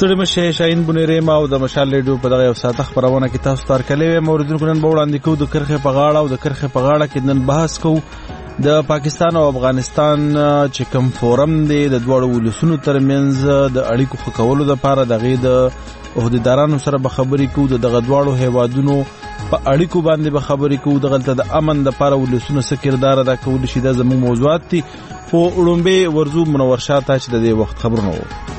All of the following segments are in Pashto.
ستړي مشه شاهین بنيري ما او د مشال ریډیو په دغه یو ساعت خبرونه کې تاسو ته ورکړلې موردونکو نن به وړاندې کوو د کرخې په غاړه او د کرخې په غاړه کې نن بحث کوو د پاکستان او افغانستان چې کوم فورم دی د دوړو ولسونو ترمنځ د اړیکو ښه کولو لپاره دغه د عہدیدارانو سره به خبرې کوو د دغه دوړو هیوادونو په اړیکو باندې به خبرې کوو دغه د امن لپاره ولسونو څه کردار ادا کول شي د زموږ موضوعات دي خو وړاندې ورزو منور شاته چې د دې وخت خبرونه وو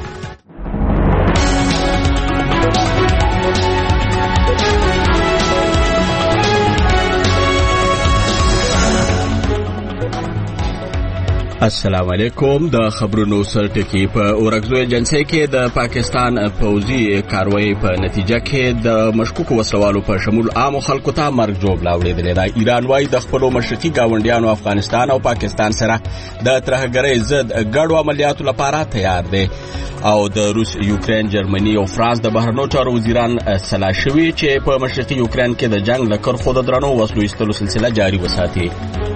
السلام علیکم د خبرونو سرټکی په اورګزو ایجنسی کې د پاکستان پوځي کاروایی په نتیجه کې د مشکوکو وسلوالو په شمول عام خلکو ته مرګ جوړ لاوړېدلی دی. ایران وايي د خپلو مشرقي ګاونډیانو افغانستان او پاکستان سره د ترهګرۍ ضد ګډو عملیاتو لپاره تیار دی او د روس، یوکرین، جرمني او فرانس د بهرنیو چارو وزیران سلا شوي چې په مشرقي یوکرین کې د جنگ له کرښو د درنو وسلو ایستلو سلسله جاري وساتي.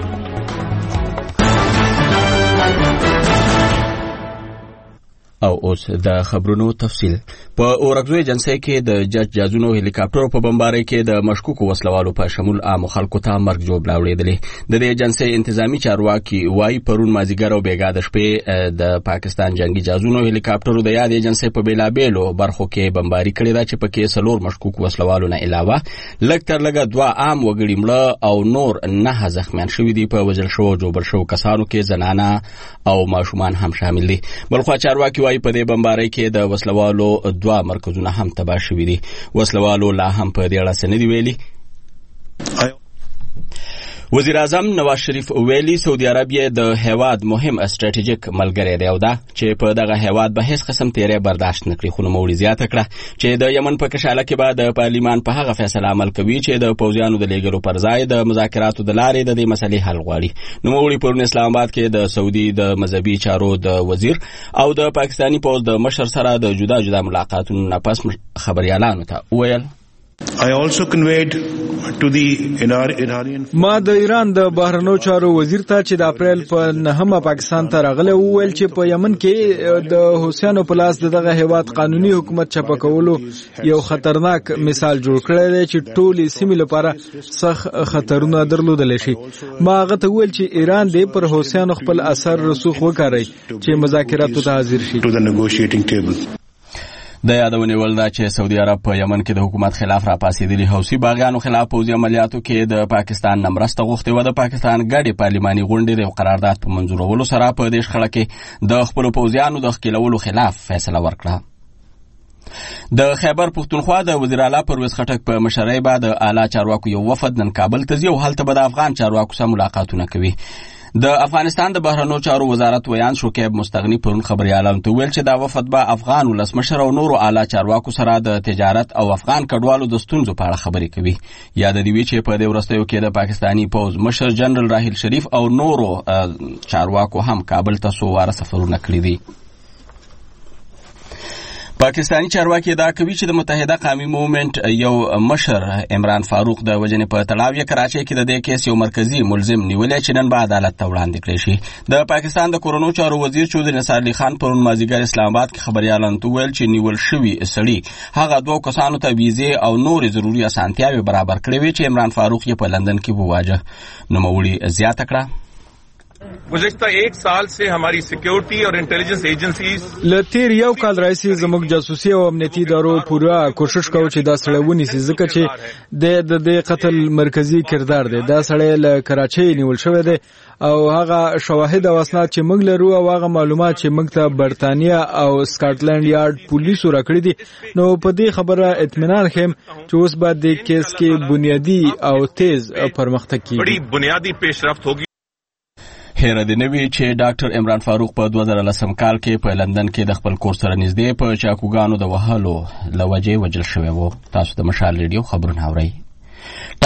او اوس د خبرونو تفصیل. په اورګزو ایجنسی کې د جج جازونو هلیکاپټر په بمبارۍ کې د مشکوکو وسلوالو په شمول عام خلکو ته مرګ جوړ لاوړېدلی. د دې ایجنسی انتظامی چارواکي وايي پرون مازیګر او بیګا د شپې د پاکستان جنگي جازونو هلیکاپټرو د یاد ایجنسی په بیلابیلو برخو کې بمباري کړې ده چې پکې 4 مشکوک وسلوالو نه علاوه لږ تر لږه 2 عام وګړي مړه او نور 9 زخمیان شوي دي. په وژل شوو جوړ شوو کسانو کې زنانه او ماشومان هم شامل دي. بلخوا چارواکي وايي په دې بمبارۍ کې د وسلوالو 2 مرکزونه هم تباه شوي دي. وسلوالو لا هم په دې اړه څه نه دي ویلي. وزیر اعظم نواز شریف ویلي سعودي عربیه د هیواد مهم استراتیژیک ملګری دی او دا چې په دغه هیواد به هیڅ قسم تیری برداشت نکړي. خو نوموړي زیاته کړه چې د یمن په کشاله کې به د پارلیمان په هغه فیصله عمل کوي چې د پوځیانو د لیږلو پر ځای د مذاکراتو د لارې د دې مسلې حل غواړي. نوموړي پرون اسلام آباد کې د سعودي د مذهبي چارو د وزیر او د پاکستاني پوځ د مشر سره د جدا جدا ملاقاتونو نه پس خبريالانو ته وویل I also conveyed to the Iranian ما د ایران د بهرنیو چارو وزیر ته چې د اپریل په 9 پاکستان ته راغلی وویل چې په یمن کې د حوثیانو په لاس دغه هیواد قانوني حکومت چپه کولو یو خطرناک مثال جوړ کړی دی چې ټولې سیمې لپاره سخت خطرونه درلودلی شي. ما هغه ته وویل چې ایران دې پر حوثیانو خپل اثر رسوخ وکړي چې مذاکراتو ته حاضر شي. د یادونې ول دا چې سعودي عرب په یمن کې د حکومت خلاف راپاسېدلي حوثي باغیانو خلاف پوځي عملیاتو کې د پاکستان نه مرسته غوښتې وه. د پاکستان ګډې پارلماني غونډې د قرارداد په منظورولو سره په دې شخړه کې د خپلو پوځیانو د ښکېلولو خلاف فیصله ورکړه. د خیبر پښتونخوا د وزیر اعلی پرویز خټک په مشرۍ به د اعلی چارواکو یو وفد نن کابل ته ځي او هلته به د افغان چارواکو سره ملاقاتونه کوي. د افغانستان د بهرنیو چارو وزارت ویان شوکیب مستغنی پرون خبريالانو ته ویل چې دا وفد به افغان ولسمشر او نورو اعلی چارواکو سره د تجارت او افغان کډوالو د ستونزو په اړه خبرې کوي. یاد دی چې په دې وروستیو کې د پاکستانی پوځ مشر جنرال راحیل شریف او نورو چارواکو هم کابل ته څو واره سفرونه کړي دي. پاکستانی چارواکي دا کوي چې د متحده قومي موومنټ یو مشر عمران فاروق د وژنې په تړاو یې کراچۍ کې د دې کیس یو مرکزی ملزم نیولی چې نن به عدالت ته وړاندې کړی شي. د پاکستان د کورونو چارو وزیر چودري نصار علي خان پرون مازیګر اسلام آباد کې خبريالانو ته ویل چې نیول شوي سړي هغه 2 کسانو ته ویزې او نورې ضروري اسانتیاوې برابر کړې وې چې عمران فاروق یې په لندن کې وواژه. نوموړي زیاته کړه गुज़िश्ता 1 साल से हमारी सिक्योरिटी और इंटेलिजेंस एजेंसीज لتیر یو کال راځي زموږ جاسوسي او امنیتي ادارو پوره کوشش کوي چې دا سړی ونیسي ځکه چې د قتل مرکزی کردار دی. دا سړی له کراچۍ نیول شوی دی او هغه شواهد او اسناد چې موږ لرو او هغه معلومات چې موږ ته برتانیا او سکاټلند یارد پولیسو راکړي دي نو په دې خبره اطمینان خیم چې اوس به د کیس کې بنیادی او تیز پرمختګ کیږي. بڑی بنیادی پیشرفت ہوگی. هیره دی نوی چې ډاکټر عمران فاروق په 2010 کال کې په لندن کې د خپل کور سره نږدې په چاکوګانو د وهلو لوجې وجل شوی وو. تاسو د مشال ریډیو خبرونه اورئ.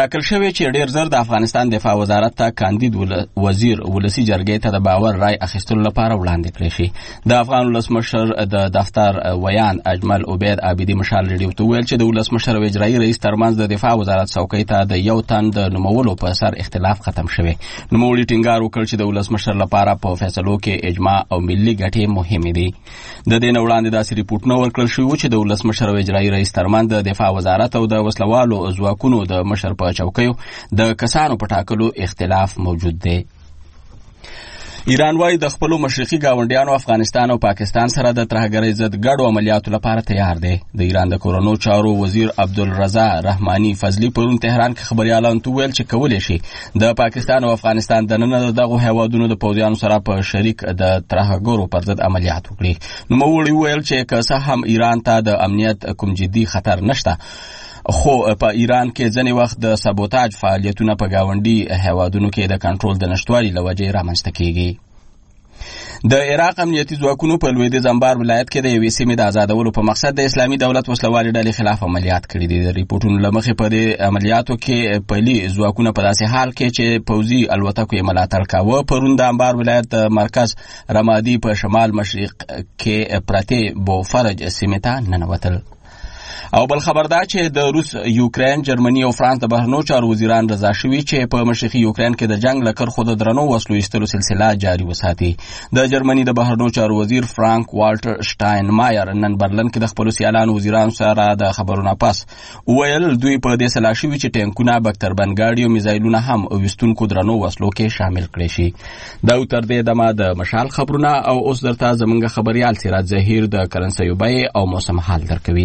ټاکل شوی چې ډیر زر د افغانستان دفاع وزارت ته کاندید وزیر ولسی جرګې ته د باور رای اخیستلو لپاره وړاندې کړی شي. د افغان ولسمشر د دفتر ویان اجمل عبید عابدی مشال ریډیو ته ویل چې د ولسمشر او اجرایي رئیس ترمنځ د دفاع وزارت څوکۍ ته د یو تن د نومولو په اثر اختلاف ختم شوی. نوموړي ټینګار وکړ چې د ولسمشر لپاره په فیصلو کې اجماع او ملي ګټې مهمې دي. د دې نه وړاندې داسې ریپورټونه ورکړل شوي چې د ولسمشر او اجرایي رئیس ترمنځ د دفاع وزارت او د وسلوالو ځواکونو د مشر په چوکیو د کسانو په ټاکلو اختلاف موجود دی. ایران وايي د خپلو مشرقي ګاونډیانو افغانستان او پاکستان سره د ترهګرۍ ضد ګډو عملیاتو لپاره تیار دی. د ایران د کورونو چارو وزیر عبدالرضا رحماني فضلي پرون تهران کې خبريالانو ته ویل چې کولی شي د پاکستان او افغانستان دننه دغه هیوادونو د پوځیانو سره په شریک د ترهګرو پر ضد عملیات وکړي. نوموړي ویل چې که څه هم ایران ته د امنیت کوم جدي خطر نشته، خو په ایران کې ځینې وخت د سابوتاج فعالیتونه په ګاونډي هیوادونو کې د کنټرول د نشټوالي له وجې رامنځته کیږي. د عراق امنیتي ځواکونو په لویدیځ انبار ولایت کې د یوې سیمې د آزادولو په مقصد د اسلامي دولت وسلوالې ډلې خلاف عملیات کړي دي. د ریپورټونو له مخې په دې عملیاتو کې پلي ځواکونه په داسې حال کې چې پوځي الوتکو یې ملاتړ کاوه پرون د انبار ولایت د مرکز رمادي په شمال مشرق کې پرتې بوفرج سیمې ته ننوتل. او بل خبر دا چې د روس، یوکرين، جرمني او فرانس د بهرنیو چارو وزیران رضا شوي چې په مشرقي یوکرين کې د جنگ لکر خود درنو وسلو ایستلو سلسله جاری وساتي. د جرمني د بهرنیو چارو وزیر فرانک والټر شټاینمایر نن برلن کې د خپل سیالانو وزیرانو سره د خبرونو پاس ویل دوی په دې سلا شوي چې ټانکونه، بکتربنګاډي او میزایلونه هم وستونکو درنو وسلو کې شامل کړي شي. دا تر دې دمه د مشال خبرونه او اوس درته زمونږ خبريال سراج ظهیر د کرنسي بیې او موسم حال درکوي.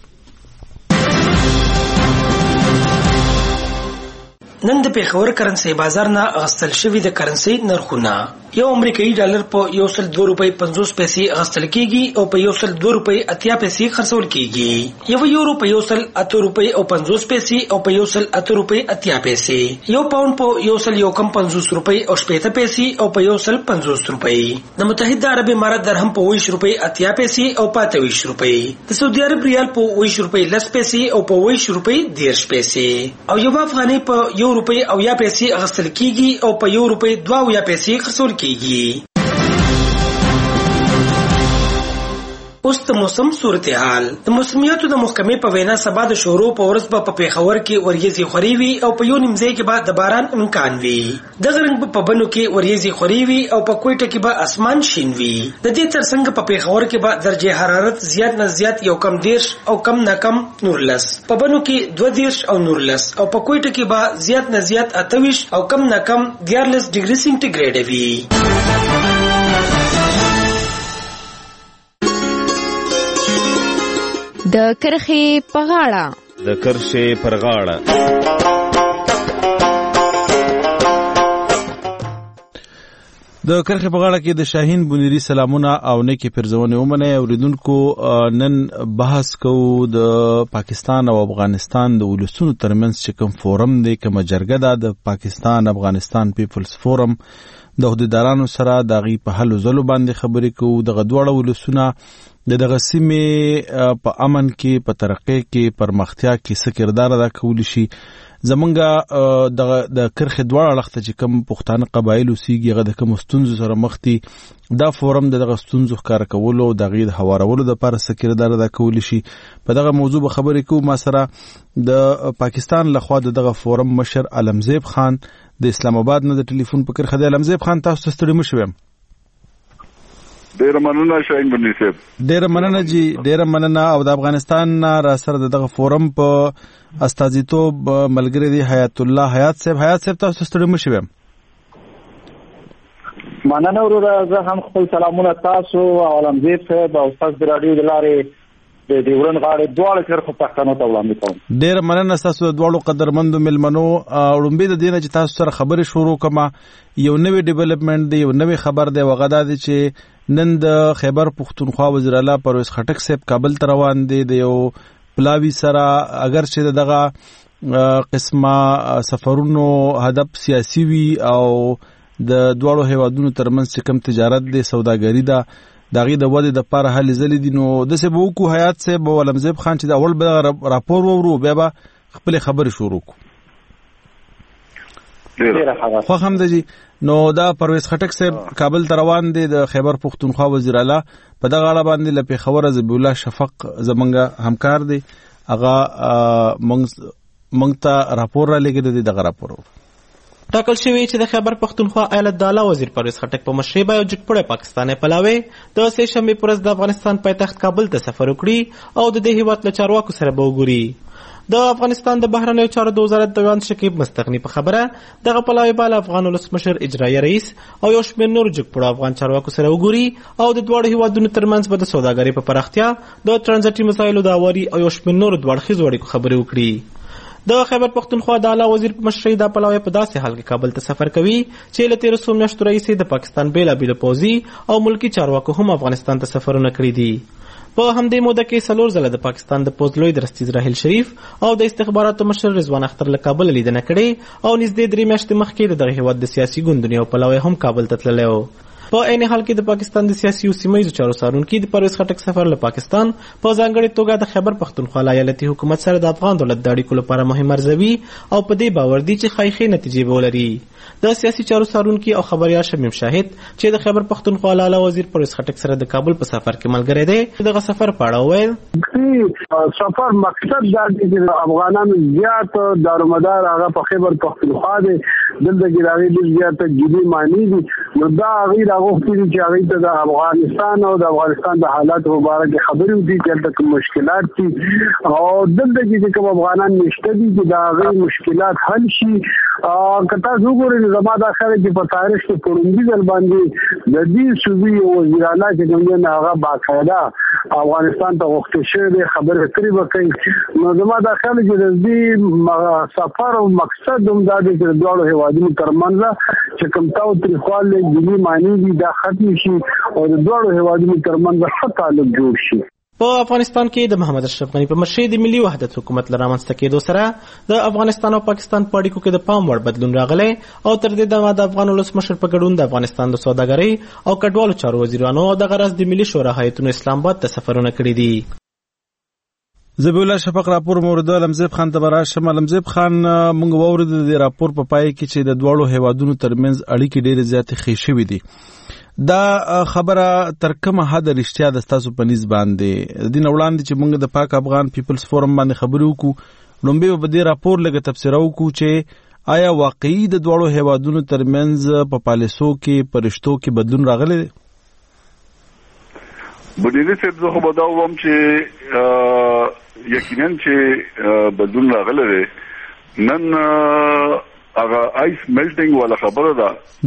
نن د پیښور کرنسي بازار نه اغستل شوی د کرنسي نرخونه یو امریکایي ډالر په 102 روپۍ 50 پیسې اغستل کیږي او په 102 روپۍ 80 پیسې خرڅول کیږي. یو یورو په 108 روپۍ او 50 پیسې او په 108 روپۍ 80 پیسې. یو پاوند په 150 روپۍ او 80 پیسې او په 150 روپۍ. د متحده عرب امارات درهم په 20 روپۍ 80 پیسې او 25 روپۍ. د سعودي عرب ریال په 20 روپۍ 10 پیسې او په 20 روپۍ 10 پیسې. او یو افغاني په روپۍ او یا پیسې اغستل کیږي او په 1 روپۍ 2 یا پیسې خرڅول کیږي. اوس د موسم صورتحال. د موسمیاتو د محکمې په وینا سبا د شورو په ورځ په پیښور کې وریځې خوري وي او په یو نیم ځای کې به د باران امکان وي. د غرنګ په بنو کې وریځې خوري وي او په کوټه کې به اسمان شین وي. د دې ترڅنګ په پیښور کې به درجه حرارت زیات نه زیات یو کم 10 او کم نه کم 19، په بنو کې 20 او 19 او په کوټه کې به زیات نه زیات 28 او کم نه کم 14 ډیګري سنټیګریډ وي. د کرخې په غاړه. د کرښې پر غاړه. د کرخې په غاړه کې د شاهین بنيري سلامونه او نیکی پرزونه ومنه. اوریدونکو نن بحث کوو د پاکستان او افغانستان د ولسونو ترمنځ چې کوم فورم دی، کوم جرګه ده د پاکستان افغانستان پیپلز فورم، د عہدیدارانو سره د غي په حل زلو باندې خبرې کوو. د غدوړو ولسونه دغه سیمې په امن کې، په ترقۍ کې، پرمختیا کې څه کردار ادا کولی شي. زمونږ د کرخې دواړه اړخ ته چې کوم پښتانه قبایل اوسېږي هغه د کوم ستونزو سره مخ دي، دا فورم دغه ستونزو ښکاره کولو او دغه د هوارولو لپاره څه کردار ادا کولی شي. په دغه موضوع به خبرې کوو. ما سره د پاکستان لخوا دغه فورم مشر علمزیب خان د اسلام آباد نه د ټلیفون په کرخه. د علمزیب خان تاسو ته ستړي مشوم. ډیر مننه شاهین بني صاحب. ډیر مننه جی، ډیر مننه. او د افغانستان را سره دغه فورم په استازیتوب ملګری دی حیات الله حیات صاحب. حیات صاحب تاسو ستړي مشوم. مننه ورو. زه هم خپل سلامونه تاسو او علمزیب صاحب او تاسو د رادیو د لارې د ډیورن غاړې دواړو کرخو پښتنو ته وړاندې کوم. ډیر مننه تاسو د دواړو قدرمندو ملمنو. وړاندې د دینه چې تاسو سره خبرې شروع کما یو نوې ډیولپمنٹ دی، یو نوې خبر دی. وغدا دی چې نن د خیبر پختونخوا وزیر اعلی پرویز خټک صاحب کابل ته روان دی د یو پلاوی سره. اگر چې دغه قسمه سفرونو هدف سیاسي وي او د دواړو هیوادونو ترمنځ چې کوم تجارت دی، سوداګري ده، دغه د ودې د لپاره هلې ځلې دي، نو د څه به وکړو حیات صاحب او علمزیب خان چې د اول به راپور وورو بیا به خپل خبرې شروع کو. خو هم د جی نو دا پرویز خټک صاحب کابل ته روان دي د خیبر پختونخوا وزیر اعلی په دغه اړه باندې له پیښور ذبیح الله شفق زمونږ همکار دي هغه مونږ ته راپور را لګیدل دي دغه راپور ټاکل شوی چې د خیبر پختونخوا ایالت د اعلی وزیر پرویز خټک په مشرۍ به یو جګپړی پاکستاني پلاوی د سه شنبې پر ورځ د افغانستان پایتخت کابل ته سفر وکړي او د دې هیواد له چارواکو سره به وګوري. د افغانستان د بهرنیو چارو د وزارت دیوان شکیب مستغنی په خبره دغه پلاوی به له افغان ولسمشر اجرایي رئیس او یو شمېر نور جګپړو افغان چارواکو سره وګوري او د دواړو هیوادونو ترمنځ به د سوداګرۍ په پراختیا د ترانزیټي مسایلو د هواري او یو شمېر نورو دوه اړخیزو اړیکو خبرې وکړي. د خیبر پختونخوا د اعلی وزیر په مشرۍ دا پلاوی په داسې حال کې کابل ته سفر کوي چې له 13 میاشتو راهیسې د پاکستان بیلابیلو پوځي او ملکی چارواکو هم افغانستان ته سفرونه کړي دي. په همدې موده کې 4 ځله د پاکستان د پوځ لوی درستیز راحیل شریف او د استخباراتو مشر رضوان اختر له کابل لیدنه کړې او نږدې 3 میاشتې مخکې دغه هیواد د سیاسي ګوندونو یو پلاوی هم کابل ته تللی و. په عین حال کې د پاکستان د سیاسي او سیمهیزو چارو څارونکي د پرویز خټک سفر له پاکستان په ځانګړې توګه د خیبر پختونخوا ایالتي حکومت سره د افغان دولت د اړیکو لپاره مهم ارزوي او په دې باور دي چې ښایي نتیجې به ولري. د سیاسي چارو څارونکي او خبريال شمیم شاهد چې د خیبر پختونخوا اعلی وزیر پرویز خټک سره د کابل په سفر کې ملګری دی دغه سفر په اړه وویل سفر مقصد دا دی چې افغانانو زیات دارومدار هغه په خیبر پختونخوا دی دلته کې راغلي د زیات جدي معنی دي نو دا غیر غوښتي چې هغه ته د افغانستان او د افغانستان د حالات مبارک خبرې وکړي چې کوم مشکلات دي او دلته کې کوم افغانان نشته دي چې دا غیر مشکلات حل شي. کته وګورئ زما دا خبره چې په تاریخ کې پوروندي ځل باندې د دې صوبې وزیر اعلی چې کوم هغه باقاعده افغانستان ته وخت شوی خبره کړې وکړي نو زما دا خبره چې د دې سفر او مقصد هم دا دی چې دوه هیوادونو ترمنځ چې کوم تاو تریخواله دې معنی دي دا ختم شي او د دوه هیوادونو ترمنځ ښه تعلق جوړ شي. په افغانستان کې د محمد اشرف غنی په مشرۍ د ملي وحدت حکومت له رامنځته کېدو سره د افغانستان او پاکستان په اړیکو کې د پام وړ بدلون راغلی او تر دې دمه د افغان ولسمشر په ګډون د افغانستان د سوداګرۍ او کډوالو چارو وزیرانو او د غرض د ملي شورا هیئتونو اسلام آباد ته سفرونه کړي دي. ذبیح الله شفق راپور مورد لمزیب خان ته براشم. لمزیب خان مونږ وورد د راپور په پای کې چې د دوړو هیوادونو ترمنځ اړیکې ډېرې زیاتې ښې شوې دي. دا خبره تر کومه حد رښتیا د تاسو په نسبت باندې د وړاندې چې موږ د پاک افغان پیپلز فورم باندې خبرې وکړو لومبه په دې راپور لګه تفسیر وکړو چې آیا واقعي د دوړو هیوادونو ترمنځ په پالیسو کې پرشتو کې بدلون راغلی دی؟ بډیری صاحب زه خو دا وایم چې یقینا چې بدلون راغلی دی. نن هغه آیس میلټینګ والا خبره ده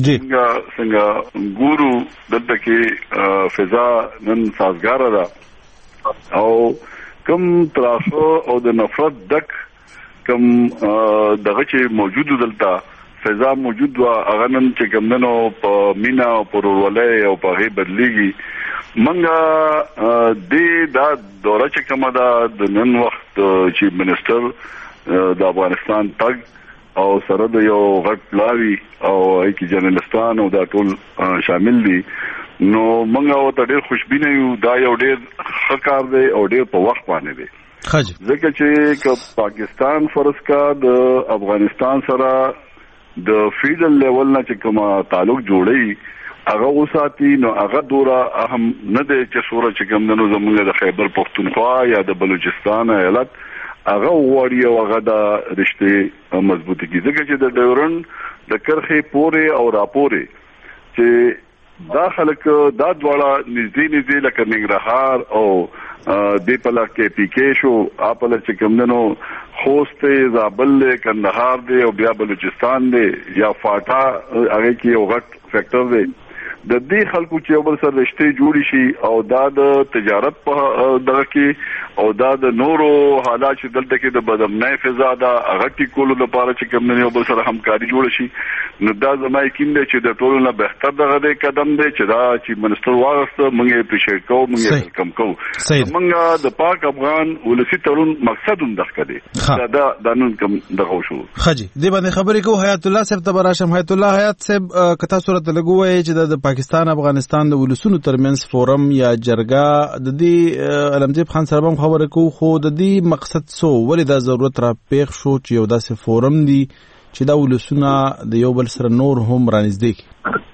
څنګه ګورو دلته کې فضا نن سازګاره ده او کم ترافو او د نفرت دک کم دغه چې موجود دلته فضا موجود و هغه نن چې ګمنو په مینا او پرولې او په هي بدليږي منګه دا دوره چې کومه ده د نن وخت چې منسٹر د افغانستان تګ او سره د یو غټ پلاوی او ایکی جرنالستان او دا ټول شامل دي نو موږ او ته ډېر خوشبینه یو دا یو ډېر ښه کار دی او ډېر په وخت باندې دی ځکه چې پاکستان فرض کا د افغانستان سره د فیډرل لیول نه چې کومه تعلق جوړي هغه وساتي نو هغه دوره اهم نه دی چې سوره چې کوم نو زموږ د خیبر پختونخوا یا د بلوچستان ایالت هغه وړي او هغه د رشته مضبوطی کی ځکه چې د ډیورن د کرخه پورې او راپورې چې دا خلک دا دواړه نږدې لکه ننګرهار او د پلا کې پی کې شو خپل چې کومنو خوست زابل کندهار دی او بیا بلوچستان دی یا فاټا هغه کې یو غټ فیکٹر دی د دې خلکو چې بل سره رشته جوړی شي او دا د تجارت په دغه کې او دا د نورو حالات چې دلته کې د بدامنۍ فضا دا هغه ټیکولو لپاره چې کوم نه بل سره همکاري جوړ شي نو دا زما یقین دی چې د ټولو نه بهتر دغه قدم دی چې دا چې منسٹر واغسته موږ اپریشیټ کوو موږ کم کوو موږ د پاک افغان ولسی ترون مقصد هم دغه دی دا نن کوم دغه شو خجی دی باندې خبرې کو حیات الله صاحب تبراشم. حیات الله حیات صاحب کته صورت لګوي چې د پاکستان افغانستان د ولسونو ترمنځ فورم یا جرګه د دې علمزیب خان سره هم خبره کو خو د دې مقصد سو ولې دا ضرورت را پیښ شو چې یو داسې فورم دی چې دا ولسونه د یو بل سره نور هم رانږدې کړي؟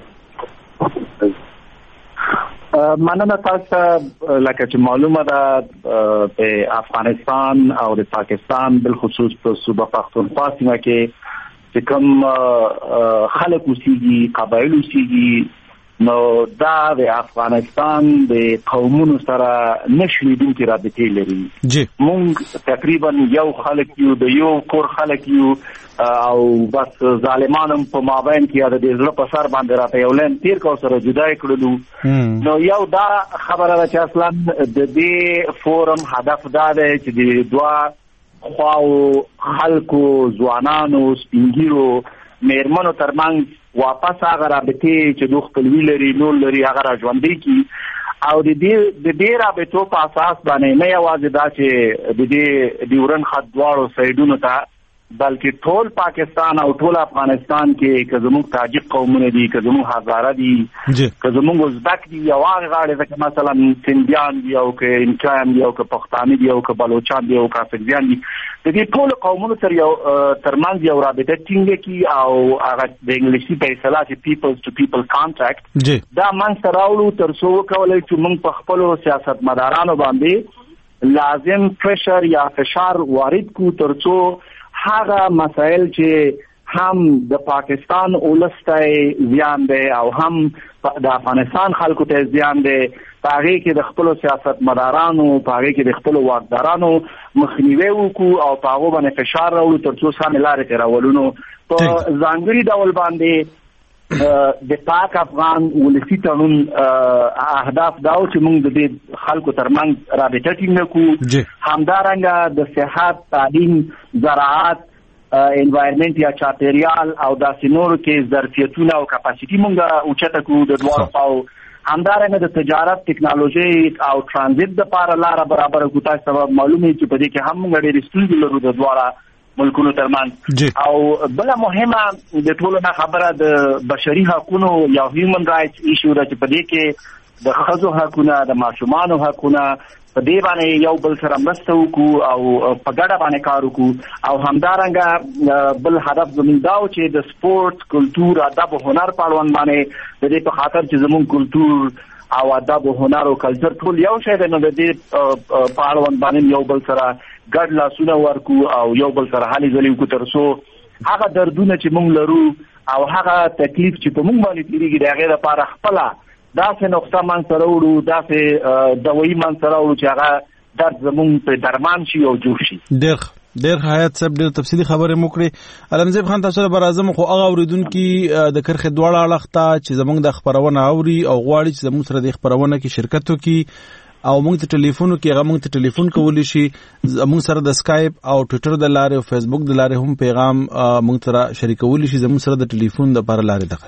مننه تاسو. لکه چې معلومه ده په افغانستان او د پاکستان بالخصوص په صوبه پښتونخوا سیمه کې چې کوم خلک اوسېږي، قبایل اوسېږي، نو دا د افغانستان د قومونو سره نشلیدونکې رابطې لري. مونږ تقریبا یو خلک یو، د یو کور خلک یو، او بس ظالمانو په مابین کې د زړه په سر باندې راته یو لین تیر کو سره جدای کړلو. نو یو دا خبره ده چې اصلا د دې فورم هدف دا دی چې د دوه خواو خلکو، ځوانانو، سپینګیرو، میرمنو ترمنځ واپس هغه رابطې چې دوی خپلوي لري، لور لري، هغه را ژوندۍ کړي. او د دې رابطو په اساس باندې نه یوازې دا چې د دې ډیورن خط دواړو سایډونو ته، بلکې ټول پاکستان او ټول افغانستان کې که زموږ تاجک قومونه دي، که زموږ هزاره دي، که زموږ ازبک دي، یو هغه غاړې ده، که مثلا سندیان دي او که انکایان دي او که پښتانه دي او که بلوچان دي او که افغانان دي، د دې ټول قومونو ترمنځ یو رابطه ټینګه کی او هغه د انګلیسي په اصطلاح چې پیپلز ټو پیپل کانټاکټ دا منځته راوړو، تر څو وکولای چې موږ په خپلو سیاستمدارانو باندې لازم پریشر یا فشار وارد کو، تر څو هغه مسائل چې هم د پاکستان اولس ته زیان دی او هم د افغانستان خلکو ته زیان دی، په هغې کې د خپلو سیاستمدارانو، په هغې کې د خپلو واکدارانو مخنیوی وکړو او په هغو باندې فشار راوړو، تر څو سمې لارې ته راولو. په ځانګړي ډول باندې د پاک افغان ولسي تړون اهداف دا و چې موږ د دې خلکو ترمنځ رابطه ټینګه کړو. همدارنګه د صحت، تعلیم، زراعت، انوایرمنټ یا چاپیریال او داسې نورو کې ظرفیتونه او کپاسیټي موږ اوچته کړو د دواړو خواو. همدارنګه د تجارت، ټکنالوژي او ترانزیت لپاره لاره برابره کړو. تاسو ته معلومه چې په دې کې هم موږ ډېرې ستونزې لرو د دواړو ملکونو ترمنځ. او بله مهمه د ټولو نه خبره د بشري حقونو یا هیومن رایټس ایشو ده چې په دې کې د ښځو حقونه، د ماشومانو حقونه، په دې باندې یو بل سره مرسته وکړو او په ګډه باندې کار وکړو. او همدارنګه بل هدف زموږ دا و چې د سپورت، کلتور، ادب او هنر په اړوند باندې د دې په خاطر چې زموږ کلتور او ادب او هنر او کلچر ټول یو شی دی، نو د دې په اړوند باندې یو بل سره ګډ لاسونه ورکو او یو بل سره هلې ځلې وکړو، تر څو هغه دردونه چې موږ لرو او هغه تکلیف چې په موږ باندې تېرېږي د هغې لپاره خپله داسې نقطه منځته راوړو، داسې دوایي منځته راوړو چې هغه درد زموږ په درمان شي او جوړ شي. ډېر حیات صاحب ډېر تفصیلي خبرې مو کړې. علمزیب خان تاسو به راځم، خو هغه اورېدونکي د کرښې دواړه اړخ ته چې زموږ د خپرونه اوري او غواړي چې زموږ سره د خپرونه کې شرکت وکړي او موږ ته ټلیفون وکړي، هغه موږ ته ټلیفون کولی شي. موږ سره د سکایپ او ټویټر د لارې او فیسبوک د لارې هم پیغام موږ سره شریکولی شي. زموږ سره د ټلیفون د لپاره لارې ده.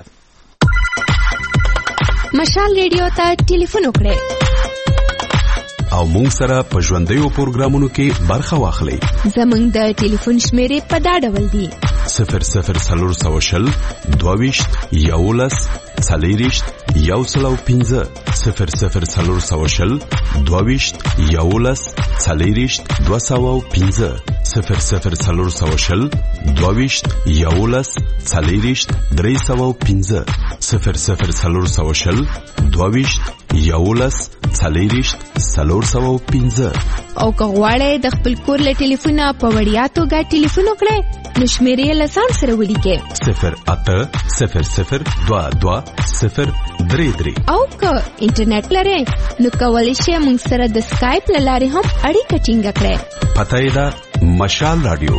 مشال ریډیو ته ټلیفون وکړئ او موږ سره په ژوندیو پروګرامونو کې برخه واخلئ. زموږ د ټلیفون شمیرې په دا ډول دي: 00420 22 11 40 105 00420 22 11 40 205 00420 22 11 40 305 00420 22 11 40 305. او که غواړئ د خپل کور له ټلیفونه په وړیا توګه ټلیفون وکړئ، نو شمیرې له ځان سره ولیکئ 080022 او که انټرنیټ لرئ نو کولی شئ موږ سره د سکایپ له لارې هم اړیکه ټینګه کړئ. پته یې ده مشال رادیو.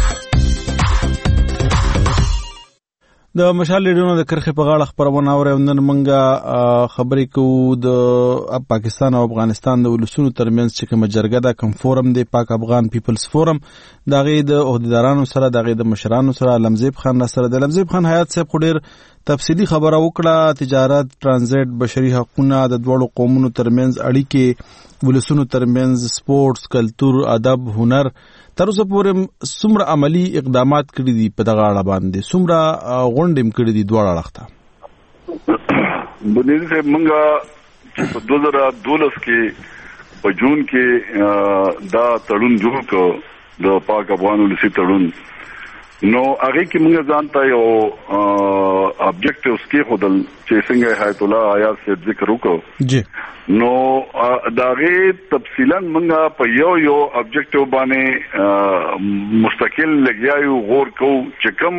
د مشال ریډیو د کرښې په غاړه خپرونه اورئ. نن موږ خبرې کوو د پاکستان او افغانستان د ولسونو ترمنځ چې کومه جرګه ده، کوم فورم دی، پاک افغان پیپلز فورم، د هغې د عهدیدارانو سره، د هغې د مشرانو سره علمزیب خان را سره. د علمزیب خان حیات صاحب خو ډېر تفصیلي خبره وکړه. تجارت، ترانزیت، بشري حقونه، د دواړو قومونو ترمنځ اړیکې، ولسونو ترمنځ سپورټس، کلتور، ادب، هنر، تر اوسه پورې څومره عملی اقدامات کړي دي په دغه اړه باندې، څومره غونډې هم کړي دي دواړه اړخ ته. بنیادي صاحب موږ په 2012 کې په جون کې دا تړون جوړ کړ، د پاک افغان ولسي تړون. نو هغه کې موږ ځانته یو ابجیکټیوز کې خودل چې څنګه حیات الله آیات سے ذکر وکړو جی نو داغه تفصیلا موږ په یو ابجیکټیو باندې مستقل لګیاو غور کو چې کوم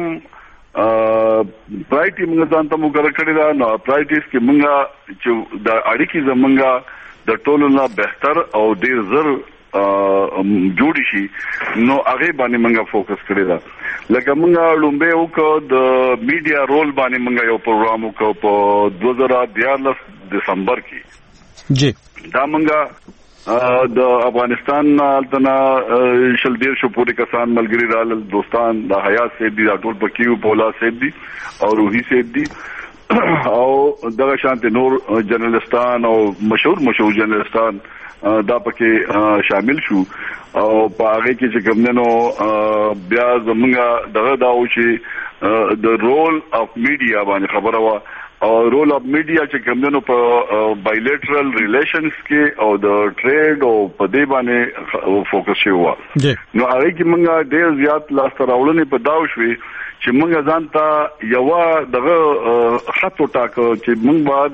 پرایټی موږ ځانته مقرر کړی دا نو پرایټیز کې موږ چې د اړیکې زمونږه د ټولو نه بهتر او ډیر زر جوړی شي نو هغه باندې موږ فوکس کړی دا لکه موږ لومبه وکړو د میډیا رول باندې موږ یو پروګرام وکړو په 2014 دسمبر کې جی دا موږ د افغانستان التنا شل ډیر شو پورې کسان ملګری رال دوستان د حیات سید دي ټول پکیو پولا سید دي او روحي سید دي او دغه شانت نور جرنالستان او مشهور جرنالستان دا پکې شامل شو او په هغه کې چې کومنو بیا زمونږ دغه داو چې د رول اف میډیا باندې خبره وا او رول اف میډیا چې کومنو په بایلیټرل ریلیشنز کې او د ټریډ او په دې باندې فوکس شو نو هغه کې موږ ډېر زیات لاس راوړنې په داو شوې چې موږ ځانته یو دغه خط ټاکو چې موږ بعد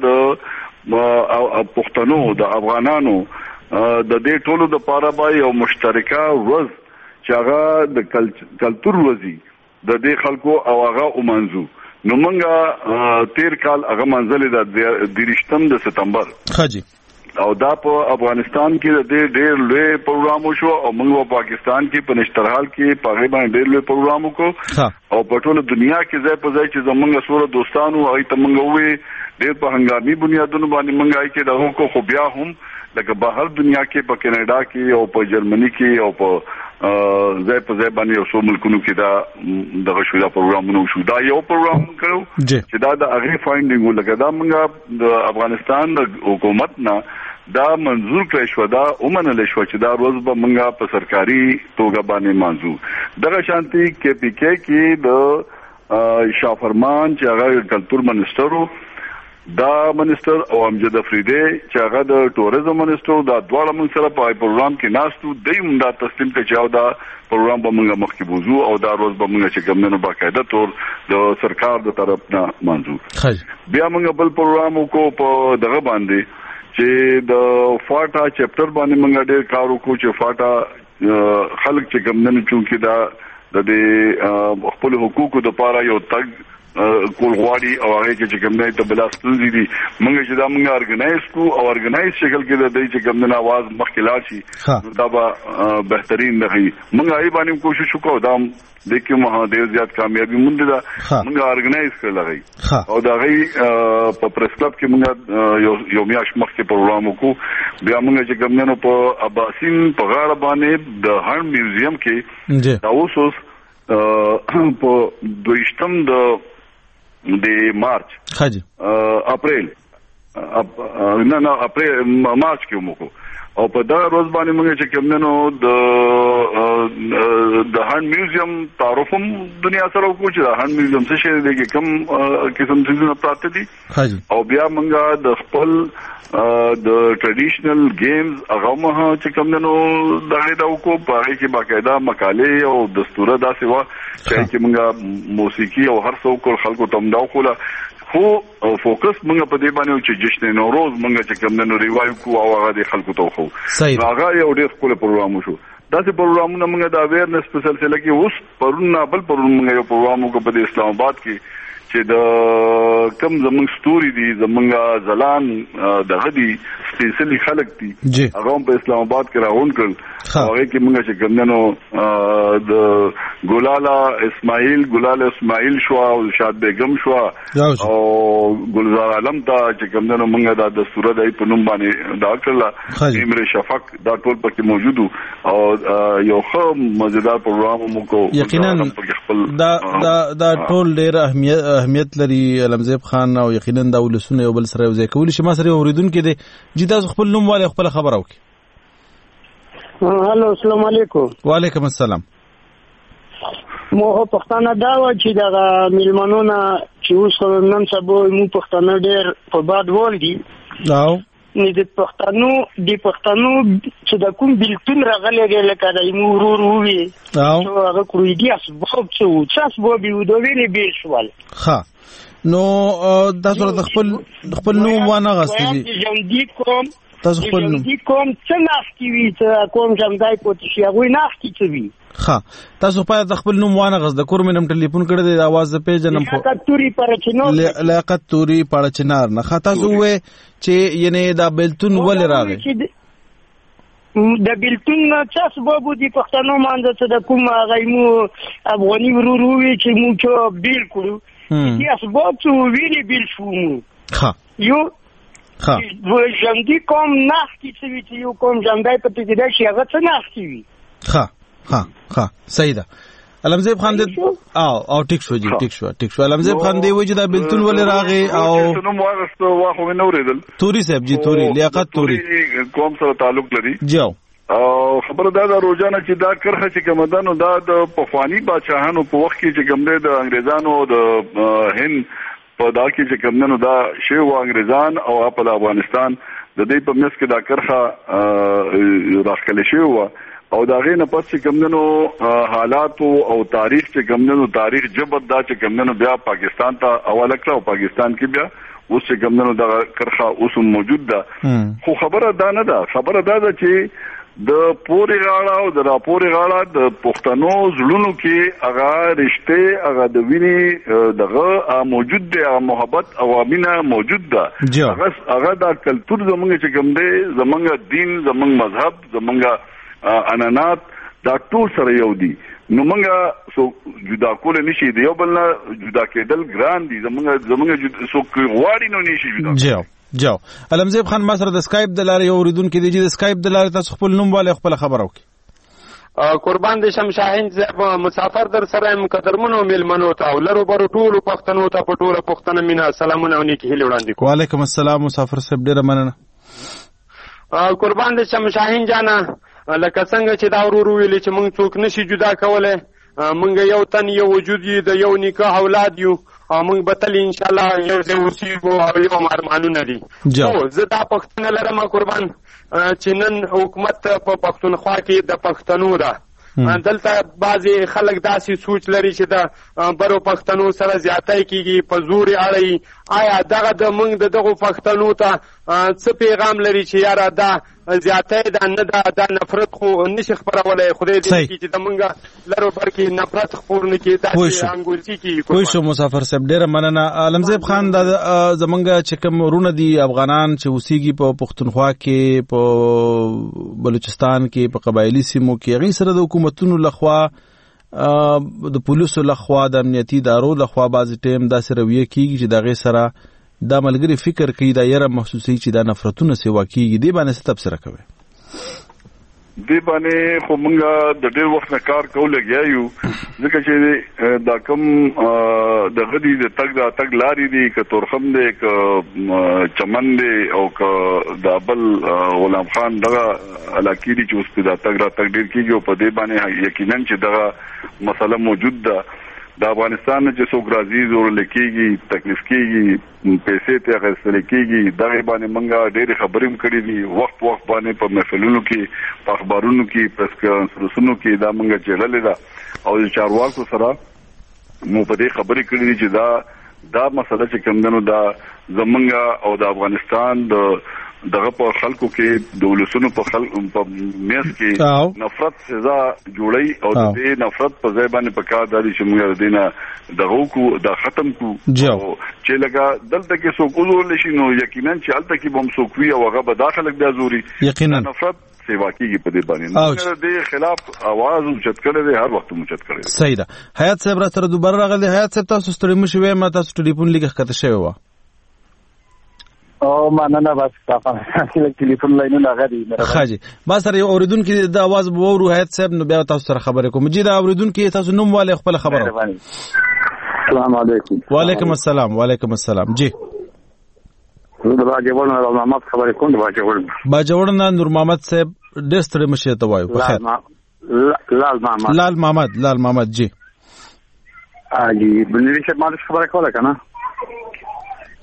پښتنو د افغانانو د دې ټولو د پاره با یو مشترکه ورځ چې هغه د کلتور ورځي د دې خلکو او هغه ومنځو نو موږ تیر کال هغه منځل د 23 سپتمبر خاجي او دا په افغانستان کې د ډېر لوی پروګرام شو او موږ په پاکستان کې په نشترحال کې په غیبه ډېر لوی پروګرام وکړو او په ټوله دنیا کې ځای په ځای چې زمونږ سره دوستانو هغه ته موږ وې ډېر په هنګامي بنیادونو باندې موږ هغه کې دغه کو خو بیا هم لکه بهر دنیا کې په کینیډا کې او په جرمني کې او په ځای په ځای باندې یو څو ملکونو کې دا دغه شو دا پروګرامونه شو دا یو پروګرام کړو چې دا د هغه فایندینګ ولګا دا موږ د افغانستان د حکومت نه دا منظور کړی شو دا ومنل شو چې دا روز به موږ په سرکاري توګه باندې منظور دغه شانتي کې پی کې کې د شافرمان چې هغه کلتور منسټر دا منسټر او امجد افریدی چې هغه د ټوریزم منسټر دا دواړه موږ سره په پروګرام کې ناستو دیم دا تسلیم ته چاو دا پروګرام به موږ مخکې بوزو او دا روز به موږ چې کومنه باقاعده تور د سرکار د طرف نه منظور بیا موږ بل پروګرام کو په دغه باندې چې د فاټا چپټر باندې موږ ډېر کار وکړو چې فاټا خلک چې کومنه چونکی دا د خپل حقوقو د پاره یو تګ کول غواړي او هغه چې کومه ته بلا ستونزې دي موږ چې دا موږ ارګنایز کو او ارګنایز شکل کې د دې چې کومه आवाज مخکې لاړ شي دا به بهترین نه وي موږ یې باندې کوشش وکړو دا دیکھو مها ډیر زیات کامیابی مونږ دا موږ ارګنایز کړل او دا غي په پریس کلب کې موږ یو میاش مخکې پروګرام وکړو بیا موږ چې کومنه په اباسین په غاړه باندې د هر میوزیم کې دا اوس په 22 د مارچ خاجي اپریل مارچ کې موږ او په دا روز باندې موږ چې کومنو د هان میوزیم تعارفم دنیا سره وکړو چې هان میوزیم څه شي دی کوم قسم څه پراته دي او بیا موږ د خپل د ټریډیشنل گیمز هغه مه چې کومنو دغه دا وکړو په هغه کې باقاعده مقالې او دستوره داسې و چې موږ موسیقي او هر څه وکړ خلکو ته مداو کوله خو فوکس موږ په دې باندې چې جشن نوروز موږ چې کومنو ریوایو کو او هغه د خلکو ته خو هغه یو ډېر خپل پروګرام شو داسې پروګرامونه موږ د اویرنس په سلسله کې اوس پرونه بل موږ یو پروګرام وکړ په اسلام آباد کې چې د کم زمونږ ستوري دي زمونږ ځلان دغه دي سپیشلی خلک دي هغه په اسلام آباد کې راغون کړل هغه کې موږ چې ګمنو د ګلاله اسماعیل شو او شاد بیگم شو او ګلزار عالم ته چې ګمنو موږ د دستور دای په نوم باندې دا کړل ایمر شفق دا ټول پکې موجود او یو خو مزیدار پروګرام مو کو یقینا دا ټول ډېر اهمیت لري علمزیب خان او یقینا دا ولسونه یو بل سره یو ځای کول شي ما سره اوریدونکو دي چې تاسو خپل نوم والے خپل خبر اوکي هالو السلام علیکم وعلیکم السلام مو پښتانه دا و چې دا میلمنونه چې اوس نن سبا مو پښتانه ډېر په باد ول دي نو د پښتنو چې د کوم بیلتون راغلی دی لکه د ورور ووي چې هغه کړی دي اسباب څه اسباب یو د ویلې بیل شول. ښه نو تاسو د خپل نوم وانه غوښتي دي ژوندي کوم تاسو خپل نوم څه ناختی وي څه کوم ژوندی پاتې شي هغوی ناختی څه وي. ښه تاسو په خپل نوم وانه غوښت د کور مې نم ټلیفون کړی دی اواز د پیژنم لیاقت توري پاړچنار نه. ښه تاسو وې چې یعنی دا بیلتون ولې راغی؟ د بیلتون څه سبب دي پښتنو باندې چې د کوم غیمو افغاني ورور وي چې موږ بیل کړو دي اسباب څه ویلي بیل شو مو. ښه یو ژوندي کوم ناختی څه وي چې یو کوم ژوندی پاتې کېدای شي هغه څه ناختی وي. ښه صحیح ده. علمزیب خان دې او ټیک شو علمزیب خان دې وایي چې دا بیلتون ولې راغی او نو واغستو واخو نه اوریدل توري صاحب جی توري لیاقت توري قوم سره تعلق لري جاو او خبره دا روزانه چې دا کرخه چې کومدانو دا د پخوانی بادشاہانو په وخت کې چې کوم د انګريزانو د هند په دا کې چې کومنو دا شی و انګريزان او په افغانستان د دې په مس کې دا کرخه راخلې شی و او دا غینه پس چې کومنو حالات او تاریخ چې کومنو تاریخ جبر دا چې کومنو بیا پاکستان ته حواله کړو پاکستان کې بیا اوس چې کومنو دا کرخه اوس موجود ده. خو خبره دا نه ده، خبره دا ده چې د پوري غاړه او د راپوري غاړه د پښتنو زړونو کې هغه رشته هغه د ویني دغه موجود دی، محبت او امینه موجود ده. هغه دا کلتور زمونږ چې کوم دی، زمونږ دین، زمونږ مذهب، زمونږ انانات دا ټول سره یو دي. نو مونږه سو جدا کول نشي دی، یو بل نه جدا کېدل ګران دي. زمونږ سو غواړي نو نشي جدا. جاو علمزیب خان ما سره د سکایپ د لارې یو اوریدونکو دی چې د سکایپ د لارې تاسو خپل نوم والے خپل خبر وکړي. قربان دې شم شاهین زب مسافر در سره مقدرمنو ملمنو ته ولرو بر ټول پښتنو ته په ټول پښتنه مینا سلامونه ونیکي هلي وړاندې کوم. وعلیکم السلام مسافر صاحب ډیره مننه. قربان دې شم شاهین جانا لکه څنګه چې دا ورو ویلي چې موږ څوک نشي جدا کولای، موږ یو تن یو وجود یو د یو نیکه اولاد یو او موږ به تل انشاءالله یو ځای اوسېږو او یو ارمانونه دي. زه دا پښتنه لرم قربان چې نن حکومت په پښتونخوا کې د پښتنو ده. دلته بعضې خلک داسې سوچ لري چې د برو پښتنو سره زیاتی کېږي، په زور اړوي. آیا دغه د موږ د دغو پښتنو ته څه پیغام لري چې یاره دا زیاتی دا نه ده، دا نفرت خو نشي خپرولی. خدای دې وکړي چې د موږ لرو بر کې نفرت خپور نه کړي، داسې انګوزي کېږي. پوه شو مسافر صاحب ډېره مننه. علمزیب خان دا زمونږ چې کوم ورونه دي افغانان چې اوسېږي په پښتونخوا کې، په بلوچستان کې، په قبایلي سیمو کې، هغوی سره د حکومتونو لخوا د پولیسو لخوا د امنیتي ادارو لخوا بعضې ټایم داسې رویه کېږي چې د هغې سره دا ملګري فکر کوي، دا یره محسوسوي چې دا نفرتونه سیوا کېږي. دې باندې څه تبصره کوئ؟ دې باندې خو موږ د ډېر وخت نه کار کوو لګیا یو، ځکه چې دا کوم د غدي د تګ لارې دي، که تورخم دی، که چمن دی، او که دا بل غلام خان دغه علاقې دي چې اوس په دا تګ راتګ ډېر کېږي. او په دې باندې یقینا چې دغه مسله موجود ده. د افغانستان چې څوک راځي زور لیکيږي، تکلیف کېږي، پیسې ته اخیستل کېږي. دغه باندې موږ ډېرې خبرې هم کړې دي، وخت باندې په محفلونو کې، په اخبارونو کې، پریس کانفرنسونو کې دا موږ چیرلې ده. او د چارواکو سره مو په دې خبرې کړې دي چې دا مسله چې کوم دنو دا زمونږ او د افغانستان دغه په خلکو کې د ولسونو په میس کې نفرت سزا جوړي، او د دې نفرت په ځای باندې پکار دي چې موږ د دینه دغه کو د ختم کو. چې لکه دلته کې څوک وزول شي نو یقینا چې الته کې بم څوک وي او هغه به داخله بیا زوري یقینا نفرت سیوا کیږي په دې باندې. نو د خلاف आवाज اوچت کړي دي، هر وخت اوچت کړي. صحیح ده. حیات صاحب را سره دوباره راغلی. حیات صاحب تاسو ستړي مشوي، ما تاسو ټلیفون لیکه کته شوی و. او مننه بس تاسو ټلیفون لاینونه غدي خاجي ما سره یو اوریدونکو د आवाज وورو حیات صاحب نو بیا تاسو سره خبرې کوم. جی دا اوریدونکو تاسو نوم والے خپل خبره. السلام علیکم. وعلیکم السلام. وعلیکم السلام. جی زه باجوړ نور محمد خبرې کوم. باجوړ نور محمد صاحب ډېر ستړي مشه ته وایو. بخیر. لال محمد جی اجي بلنی شه ما خبره کوله کنه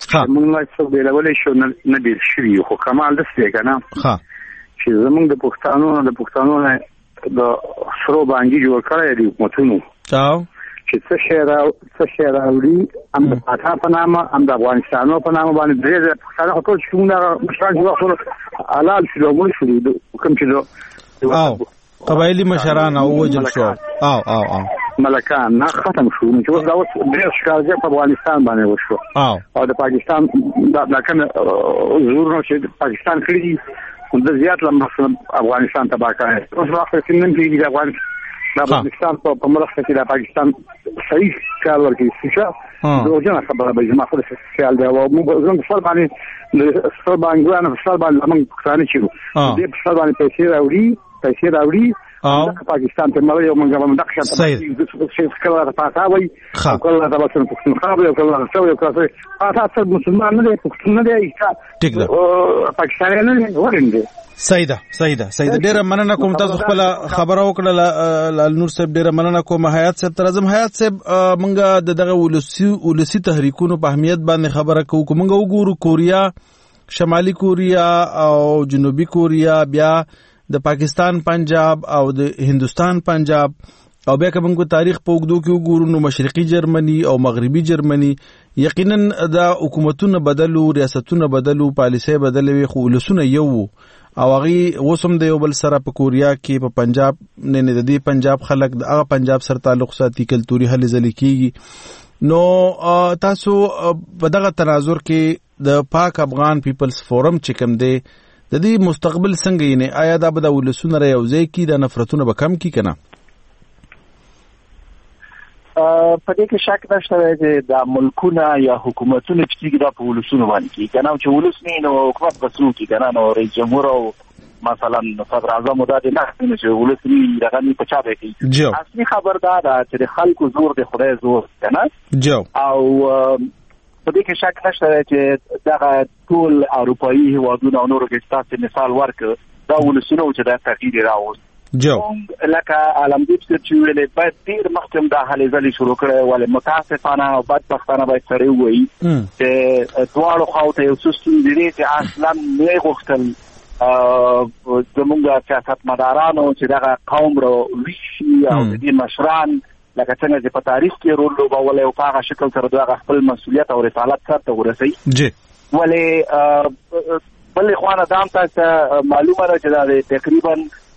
موږ څه بیلولې شو نه بیل شوي خو کمال داسې دی که نه چې زموږ د پښتنو نه د سرو بانګي جوړ کړی دی حکومتونو چې څه شی راوړي هم د پاتا په نامه هم د افغانستانو په نامه باندې درې پښتانه خو ټول چې موږ مشران چې وخت حلال شو او مړ شو کوم چې قبایلي مشران او وجل شو او ملکان نه ختم شو چې اوس دا اوس ډېر ښکارځي په افغانستان باندې وشو او د پاکستان دا کوم زورونه چې پاکستان کړی دي د زیات لمبه افغانستان تباه کړی اوس وخت کې نن کې د افغانستان په مرسته کې د پاکستان صحیح کار ورکړي چې دوجنه خبره به جما خو خیال دی او موږ زموږ سر باندې سر باندې موږ پښتانه چې دې سر باندې پیسې راوړي پاکستان ته مړ یو موږ باندې دغه څه کله پاتہ وای او کله دا وسن پښتونخوا یو کله څه یو کله پاتہ مسلمان نه دی پښتون نه دی ټیک ده پاکستان نه ورنده صحیح ده ډیره مننه کوم تاسو خپل خبره وکړه نور صاحب ډیره مننه کوم حیات صاحب ترازم حیات صاحب منګه دغه ولسی تحریکونو په اهمیت باندې خبره کوو منګه وګورو کوریا شمالي کوریا او جنوبي کوریا بیا د پاکستان پنجاب او د هندستان پنجاب او بیا کوم تاریخ په وګدو کې وګورو نو مشرقي جرمني او مغربي جرمني یقینا دا حکومتونه بدلو ریاستونه بدلو پالیسي بدلوي خو لسونه یو او هغه وسم د یو بل سره په کوریا کې په پنجاب نه د دې پنجاب خلک د هغه پنجاب سره تعلق ساتي کلتوري هلې ځلې کیږي نو تاسو په دغه تناظر کې د پاک افغان پیپلز فورم چې کوم دی د دې مستقبل څنګه یې نه آیا دا به د ولسونو راوځي کی د نفرتونو به کم کی کنه په دې کې شک نشته چې د ملکونه یا حکومتونو چې دا په ولسونو باندې کی کنه چې ولس نه نو حکومت بسو کی کنه نو رئیس جمهور او مثلا صدر اعظم دا د نه چې ولس نه دغه نه پچا دی اصلي خبر دا چې خلکو زور د خدای زور کنه او په دې کې شک نشته چې دغه ټول اروپאי هیوادونه او نورو کې تاسو مثال ورکړ دا ولسونه چې دا تغییر راوست لکه علمدیب چې ویلې باید ډیر مخکې دا هلې ځلې شروع کړې ولې متاسفانه او بدبختانه باید سړی ووایي چې دواړو خواو ته یو څه ستونزې دي چې اصلا نه غوښتل زمونږ سیاستمدارانو چې دغه قوم را ویشي او د دې مشران لکه څنګه چې په تاریخ کې رول لوبولی او په هغه شکل سره دغه خپل مسؤلیت او رسالت سرته ورسوي ولې بلې خوا نه دا هم تاسو معلومه ده چې دا تقریبا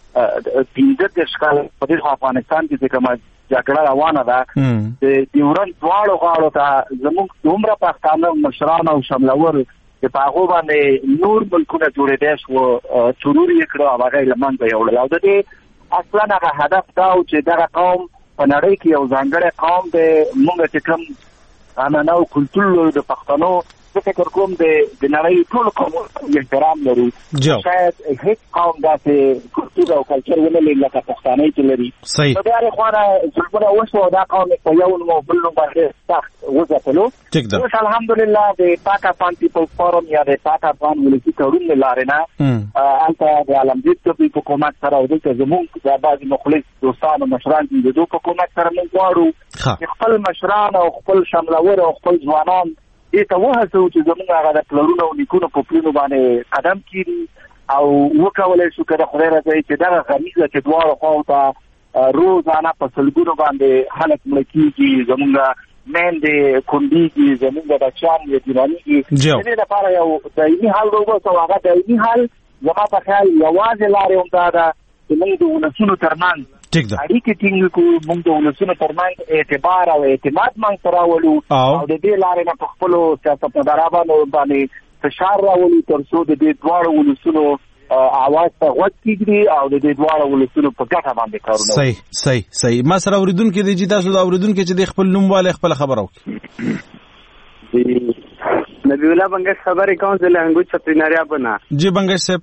15 کال په دې افغانستان کې کومه جګړه روانه ده د ډیورنډ دواړو غاړو ته زموږ دومره پښتانه مشران او شملور چې په هغه باندې نور ملکونه جوړېدل شو ضروري یې کړو هغه لمن به یوړل او د دې اصلا هغه هدف دا و چې دغه قوم په نړۍ کې یو ځانګړی قوم دی موږ چې کوم عنعنه او کلتور د پښتنو فکر کوم د نړۍ ټول قومونو احترام لري شاید هیڅ قوم داسې کلتور او کلچر ونه لري لکه پښتانه چې لري نو د هغې خوا نه ظلمونه وشو او دا قوم په یو نوم او بل نوم باندې سخت وځپلو اوس الحمدلله د پاک افغان پیپلز فورم یا د پاک افغان ولسي تړون له لارې نه هلته د علمدیب طبي حکومت سره او دلته زموږ د بعضې مخلص دوستان او مشران دي د دوی حکومت سره موږ غواړو چې خپل مشران او خپل شملور او خپل ځوانان دې ته وهڅو چې زموږ هغه د پلرونو او نیکونو په پلونو باندې قدم کېږي او وکولی شو که د خدای رضایي چې دغه غمیزه چې دواړو خواو ته روزانه په سلګونو باندې خلک مړه کېږي زموږ میندې کونډېږي زموږ بچیان یتیمانېږي د دې لپاره یو دایمي حل راوباسو او هغه دایمي حل زما په خیال یوازې لارې هم دا ده چې موږ د ولسونو ترمنځ اړیکې ټینګ کړو موږ د ولسونو ترمنځ اعتبار او اعتماد منځته راولو او د دې لارې نه په خپلو سیاستمدارانو باندې فشار راولو تر څو د دې دواړو ولسونو اواز ته غوږ کېږدي او د دې دواړو ولسونو په ګټه باندې کارونه صحیح ما سره اورېدونکي دی چې تاسو د اورېدونکي چې د خپل نوم والی خپله خبره وکړي نبی الله بنگش خبرې کوم زه له انګوچ سپریناریا بنا جی بنگش صاحب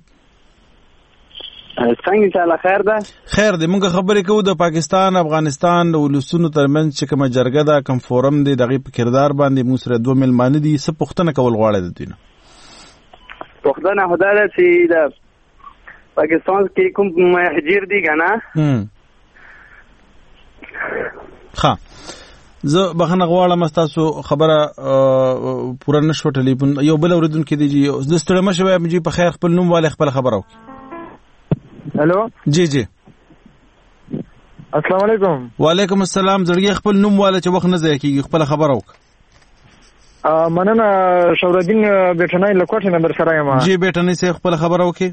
څنګه انشاءالله خیر ده خیر دی موږ خبرې کوو د پاکستان افغانستان د ولسونو ترمنځ چې کومه جرګه ده کوم فورم دی دغه په کردار باندې موږ سره دوه ملمانه دي څه پوښتنه کول غواړي د دوی نه پوښتنه خدا ده چې د پاکستان کې کوم مهاجر دي کنه ها زه بخنه غواړم تاسو خبره پوره نشو ټلیفون یو بل اوریدونکو دی جی د ستړي مشه جی په خیر خپل نوم والے خپل خبره وکړه. هلو جی جی السلام علیکم. وعلیکم السلام. زړګي خپل نوم والے چې وخت نه ځای کیږي خپل خبره وکړه. مننه شورالدین بیٹنای لکوټ نمبر سره یم. جی بیٹنای سه خپل خبره وکړه.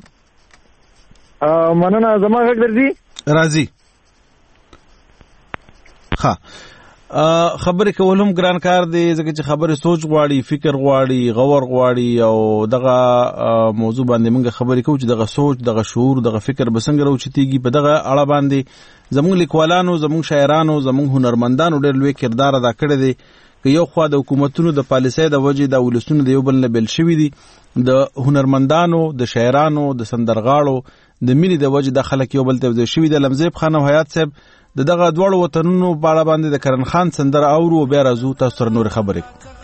مننه زما غږ درځي راځي. ها خبرې کول هم ګران کار دی ځکه چې خبرې سوچ غواړي فکر غواړي غور غواړي او دغه موضوع باندې موږ خبرې کوو چې دغه سوچ دغه شعور دغه فکر به څنګه راوچتيږي په دغه اړه باندې زموږ لیکوالانو زموږ شاعرانو زموږ هنرمندانو ډېر لوی کردار ادا کړی دی که یو خوا د حکومتونو د پالیسۍ د وجې د ولسونو د یو بل نه بیل شوي دي د هنرمندانو د شاعرانو د سندرغاړو د مینې د وجې د خلک یو بل ته ځای شوي د لمزیب خان او حیات صاحب دغه دواړو وطنونو په اړه باندې د کرن خان سندره اورو بیا راځو تاسو سره نور خبرې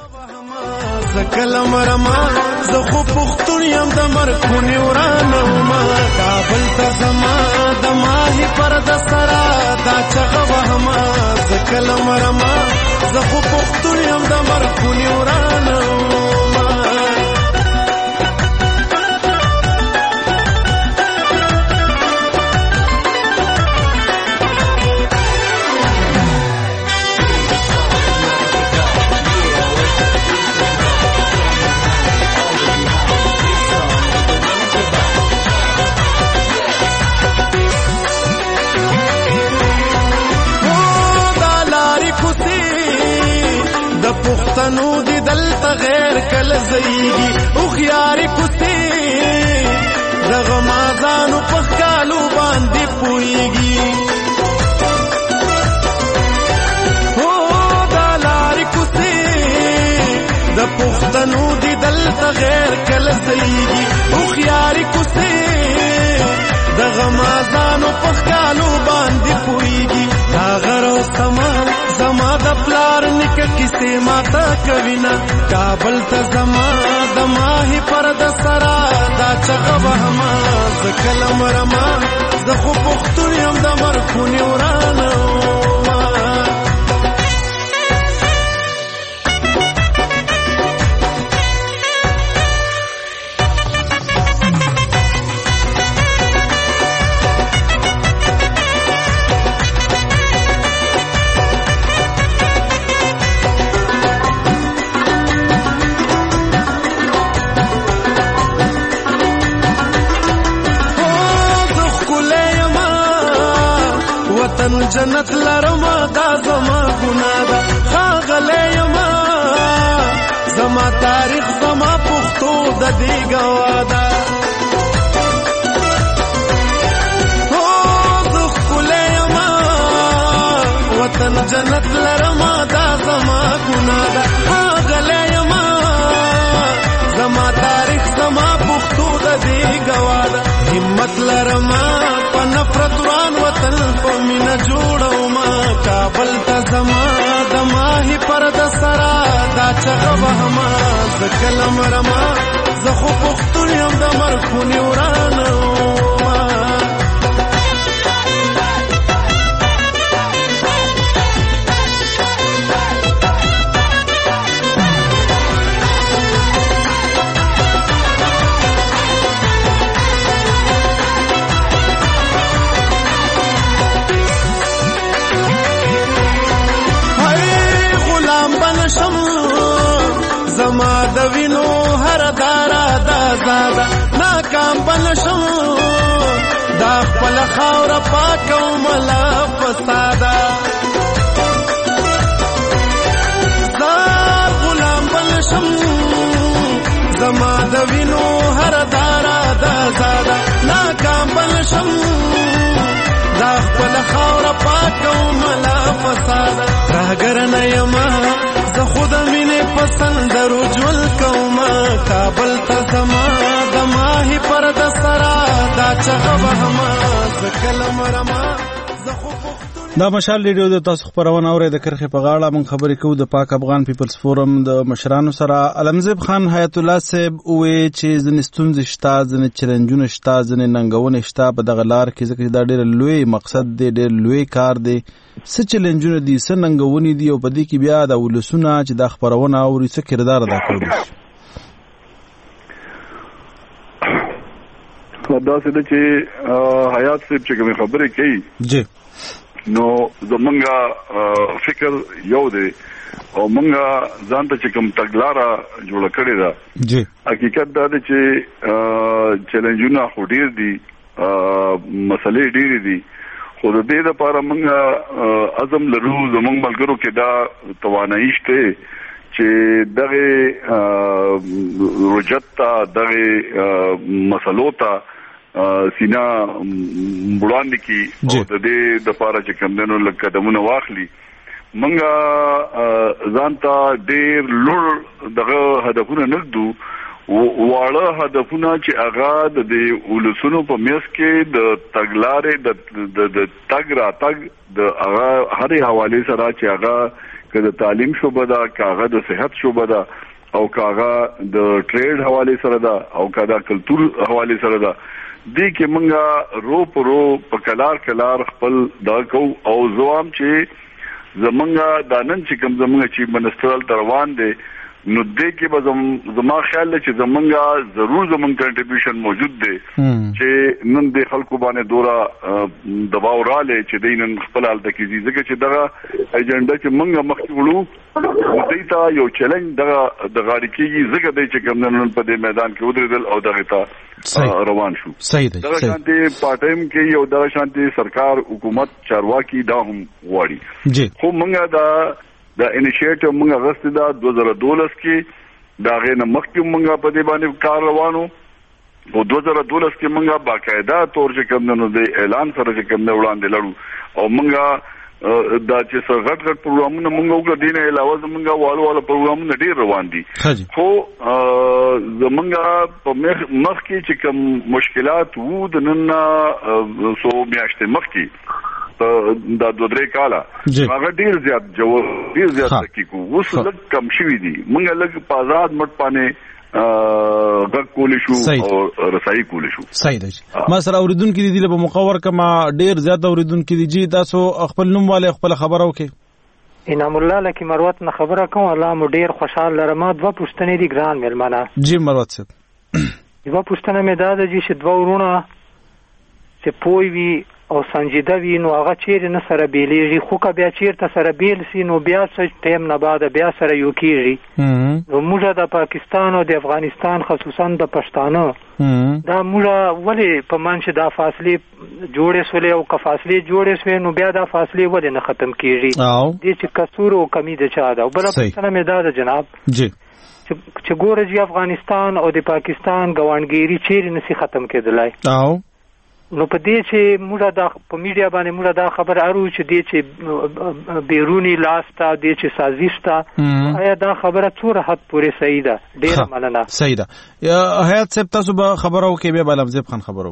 زکلم رما زه خو پښتون یم د مرکونی ورانه ما کابل ته زما د ماهی پر د سرا دا چغه وهما زکلم رما زه خو پښتون یم د مرکونی ورانه پښتنو دی دلته غیر کله زیږي او خياري کوتي دغه مازانو په کالو باندې پويږي او دلاري کوتي د پښتنو دی دلته غیر کله زیږي او خياري کوتي دغه مازانو په کالو باندې پويږي دا غرو سما زما د پلار نک کیسه ماته کوینا کابل ته زما د ماهی پر د سرا دا چغه وهما زکلم رما زه خو پښتون یم د مرکونی ورانه جنت لرما دا زما ګناه ده خاغله یما زما تاریخ زما پښتو د دې گواده او ذکله یما وطن جنت لرما دا زما ګناه ده خاغله یما زما تاریخ زما پښتو د دې گواده همت لرما په نفرت وران وطن په مینا جوړو ما کابل ته زما د ماهی پر د سرا دا چغه وهما زکلم رما زه خو پښتون یم د مرکونی ورانه زما د وینو هر دارا دا زاده ناکام بنشم دا خپل خاور پاکو ملا فساده زار غلام بنشم زما د وینو هر دارا دا زاده ناکام بنشم دا خپل خاور پاکو ملا فساده راګر نه یما زه خود مینه پسند رجول کوما کابل ته زما د ماهی پر د سرا دا چغه وهما زکلم رما زه خو پښتون دا مشال ریډیو د تاسو خبرونه اوري د کرخه په غاړه مون خبرې کوو د پاک افغان پیپلز فورم د مشرانو سره. علمزیب خان حیات الله صاحب وې چې ځنستون شتا ځن چیلنجونه شتا ځن ننګونه شتا په دغه لار کې ځکه دا ډېر لوی مقصد دی ډېر لوی کار دی. څه چیلنجونه دي څه ننګونې دي او په دې کې بیا د ولسونه چې د خبرونه اوري څه کردار ادا کوي. دا څه د چې حیات صاحب چې کوم خبرې کوي جی نو زمونږه فکر یو دی او مونږه ځان ته چې کوم تګلاره جوړه کړې ده جی حقیقت دا دی چې چیلنجونه خو ډیر دي مسلې ډیر دي خو د دې لپاره مونږه عزم لرو زمونږ ملګرو کې دا توانایي شته چې دغه رجت ته دغه مسلو ته سینا وړاندې کی او د دې د پاره چې کمندونو لکه قدمونه واخلي منګه ځان ته ډېر لوړ دغه هدفونه نږدو واړه هدفونه چې هغه د دې ولسونو په میس کې د تګلارې د تګ را تګ د هغه هرې حواله سره چې هغه که د تعلیم شوبه ده کاغه د صحت شوبه ده او کاغه د ټریډ حواله سره ده او کاغه کلچر حواله سره ده دې کې مونږه رو پرو په کلار خپل دا کو او زوام چې زمونږه د نن چې کوم زمونږه چې منسترال تروان دي نو دې کې به زما خیال دی چې زمونږه ضرور زمونږ کنټریبیوشن موجود دی چې نن د خلکو باندې دورا دباو رااله چې دینن خپل حالت کې دي ځکه چې دغه ایجنډا چې مونږه مخکې وړو دې ته یو چیلنج دغه د غاړي کې ځکه دی چې کوم نن په دې میدان کې ودرېدل او دغه ته روان شو صحیح دی دغه شانتي پارټایم کې یو دغه شانتي سرکار حکومت چارواکي دا هم غواړي جی خو مونږه دا انیشیټیو موږ غوښتي دا 2012 کې دا غینه مخکې موږ په دې باندې کار روانو او 2012 کې موږ باقاعده تور چې کوم د اعلان سره چې کوم وړاندې لړو او موږ دا چې څنګه پروګرامونه موږ وکړ دینه علاوه موږ والو پروګرامونه ډیر روان دي خو زمونږ په مخ کې چې کوم مشکلات وو د نن سو میاشتې مخ کې دا 2-3 کاله هغه ډیر زیات تحقیق اوس لږ کم شوی دي موږ لږ په آزاد مټ باندې غږ کولې شو او رسایي کولې شو صحیح دی ما سره اوریدونکو دي له مقور کما ډیر زیات اوریدونکو دي جی تاسو خپل نوم والے خپل خبرو کې انعام الله لکه مروت نه خبره کوم الله مو ډیر خوشاله لرم دوه پښتنې دي ګران ملمنه جی مروت صاحب دوه پښتنه مې دا د چې دوه ورونه چې پوي وي او سنجیده وي نو هغه چیرې نه سره بیلیږي خو که بیا چیرته سره بیل سي نو بیا څه ټایم نه بعد بیا سره یو کېږي نو موږ د پاکستان او د افغانستان خصوصا د پښتانه دا موږ ولې په منځ دا فاصلې جوړې سولې او که فاصلې جوړې سوې نو بیا دا فاصلې ولې نه ختم کېږي دې چې قصور او کمی د چا ده او بله پوښتنه مې دا ده جناب جی چې ګوره چې افغانستان او د پاکستان ګاونډګیري چیرې نشي ختم کېدلی نو په دې چې موږ دا په میډیا باندې موږ دا خبر اورو چې دې چې بیرونی لاستا دې چې سازش تا آیا دا خبره څوره حد پورې صحیح ده ډیره مننه صحیح ده یا حیات صاحب تاسو به خبرو کې به علمزیب خان خبرو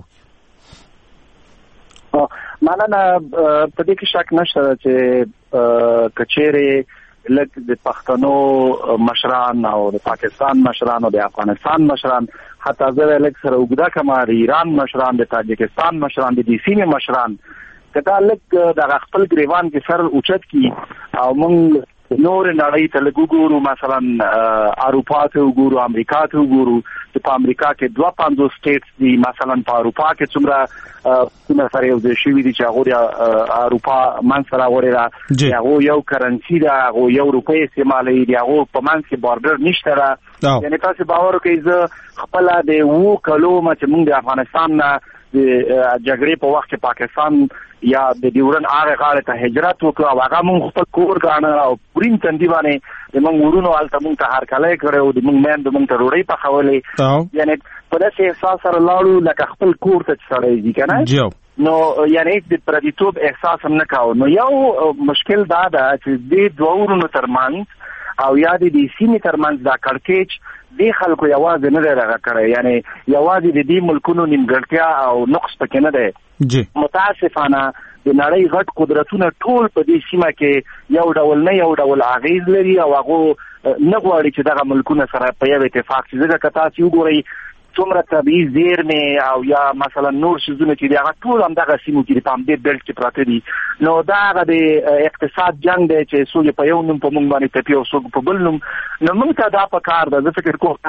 مننه په دې کې شک نشته چې کچېره لکه د پښتنو مشران او د پاکستان مشران او د افغانستان مشران حتی زه لکه سره وګدا کما د ایران مشران د تاجکستان مشران د سیمې مشران کدا لکه د خپل گریوان کې سر اوچت کی او موږ نور نړۍ ته لګورو مثلا اروپا ته وګورو امریکا ته وګورو چې په امریکا کې 52 سټیټس دي مثلا په اروپا کې څومره سره یو ځای شوي دي چې هغه اروپا منځ راوړي هغه یو کرنسي ده هغه یو روپۍ استعمالوي دي هغه په منځ کې بارډر نشته را یعنی تاسو باور وکړئ زه خپل د وو کلومه چې موږ د افغانستان نه د جګړې په وخت کې پاکستان یا د ډیورن هغه غاړه ته هجرت وکړ او هغه موږ خپل کور غاڼه او پرین تندې باندې د موږ ورونو حالت موږ ته هر کله کړو د موږ مېند موږ ته روړی پخولې یعنی په داسې احساس سره لاړو لکه خپل کور ته سړی دي کنه نو یعنی د پردیتوب احساس هم نه کاوه نو یو مشکل دا ده چې د دوه ورونو ترمنځ او یا د سیمې ترمنځ دا کړکېچ د خلکو یوازې نه دی راغی کړی یعنی یوازې د دې ملکونو نیمګړتیا او نقص پکې نه دی متاسفانه د نړۍ غټ قدرتونه ټول په دې سیمه کې یو ډول اغیز لري او هغه نه غواړي چې دغه ملکونه سره په یو اتفاق شي. ځکه که تاسو وګورئ څومره طبیعي زیرمې او یا مثلا نور شیزونه چې دی هغه ټول همدغه سیمو کې په همدې بیلټ کې پراته دي. نو دا هغه د اقتصاد جنګ دی چې څوک په یو نوم په موږ باندې تپي او څوک په بل نوم. نو موږ ته دا پکار ده. زه فکر کوم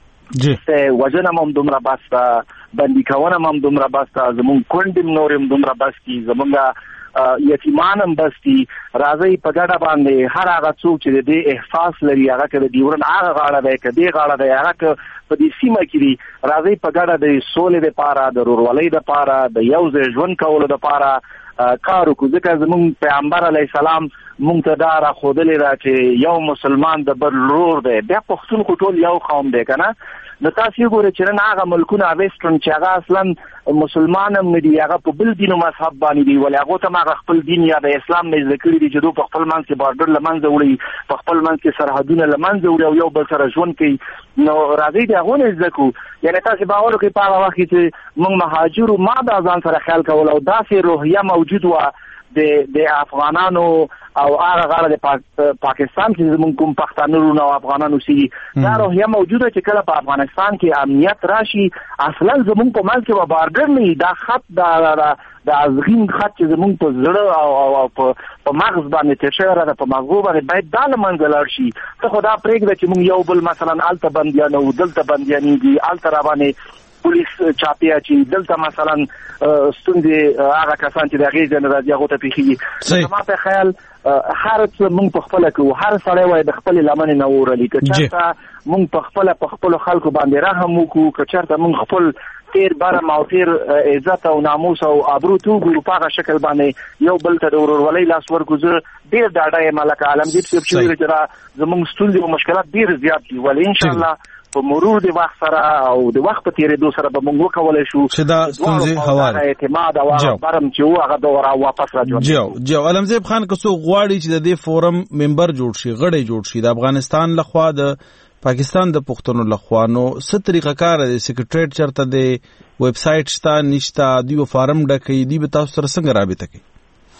چې وژنه هم دومره بس ده، بندي کونه هم دومره بس ده، زموږ کونډې نور هم دومره بس دي، زموږ یتیمان هم بس دي. راځي په ګډه باندې هر هغه څوک چې د احساس لري هغه کې د ډیورن هغه غاړه دی که دې غاړه دی هغه په دې سیمه کې دي. راځي په ګډه د سولې لپاره، د ورورولۍ لپاره، د یو ځای ژوند کولو لپاره کار وکړو. ځکه زموږ پیغمبر علیه السلام موږ ته دا راښودلې ده چې یو مسلمان د بل ورور دی. بیا پښتون خو ټول یو قوم دی که نه. نو تاسو وګورئ چې نن هغه ملکونه ویسټرن چې هغه اصلا مسلمان هم نه دي، هغه په بل دین او مذهب باندې دي، ولې هغه ته هغه خپل دین یا د اسلام نه زده کړي دي چې دوی په خپل منځ کې بارډر له منځه وړي، په خپل منځ کې سرحدونه له منځه وړي او یو بل سره ژوند کوي. نو راځئ د هغو نه زده کړو. یعنې تاسې باور وکړئ په هغه وخت کې چې موږ مهاجرو ما دا ځان سره خیال کول او داسې روحیه موجود وه د افغانانو او هغه غاړه د پاکستان کې زموږ کوم پښتانه ورونه او افغانان اوسېږي، دا روحیه موجوده چې کله په افغانستان کې امنیت راشي اصلا زموږ په منځ کې به بارډر نه وي. دا خط د ازغین خط چې زموږ په زړه او په مغز باندې تېر شوی ده، په مغزو باندې باید دا له منځه لاړ شي. ته خو دا پرېږده چې موږ یو بل مثلا هلته بندیان او دلته بندیانېږي، هلته راباندې پولیس چاپیا چې دلته مثلا ستونزې هغه کسان چې د هغې ځای نه راځي هغو ته پېښېږي. زما په خیال هر څه موږ په خپله کوو، هر سړی وایي د خپلې لمنې نه وورلي. که چېرته موږ په خپله په خپلو خلکو باندې رحم وکړو، که چېرته موږ خپل تیر برم او تیر عزت او ناموس او ابرو ته وګورو، په هغه شکل باندې یو بل ته د ورورولۍ لاس ورکړو. زه ډېر ډاډه یم لکه عالمګیر صاحب چې ویلي چې دا زموږ ستونزې او مشکلات ډېر زیات دي، ولې انشاءالله په مرور د وخت سره او د وخت په تېرېدو سره به موږ وکولی شو چې دا ستونزې هوار اعتماد او برم چې و هغه دور واپس راځو. جو علمزیب خان که څوک غواړي چې د دې فورم ممبر جوړ شي، غړی جوړ شي د افغانستان لخوا، د پاکستان د پښتنو لخوا، نو څه طریقه کار دی؟ سیکریټریټ چېرته دی؟ ویب سایټ شته نشته؟ دوی به فارم ډکوي؟ دوی به تاسو سره څنګه رابطه کوي؟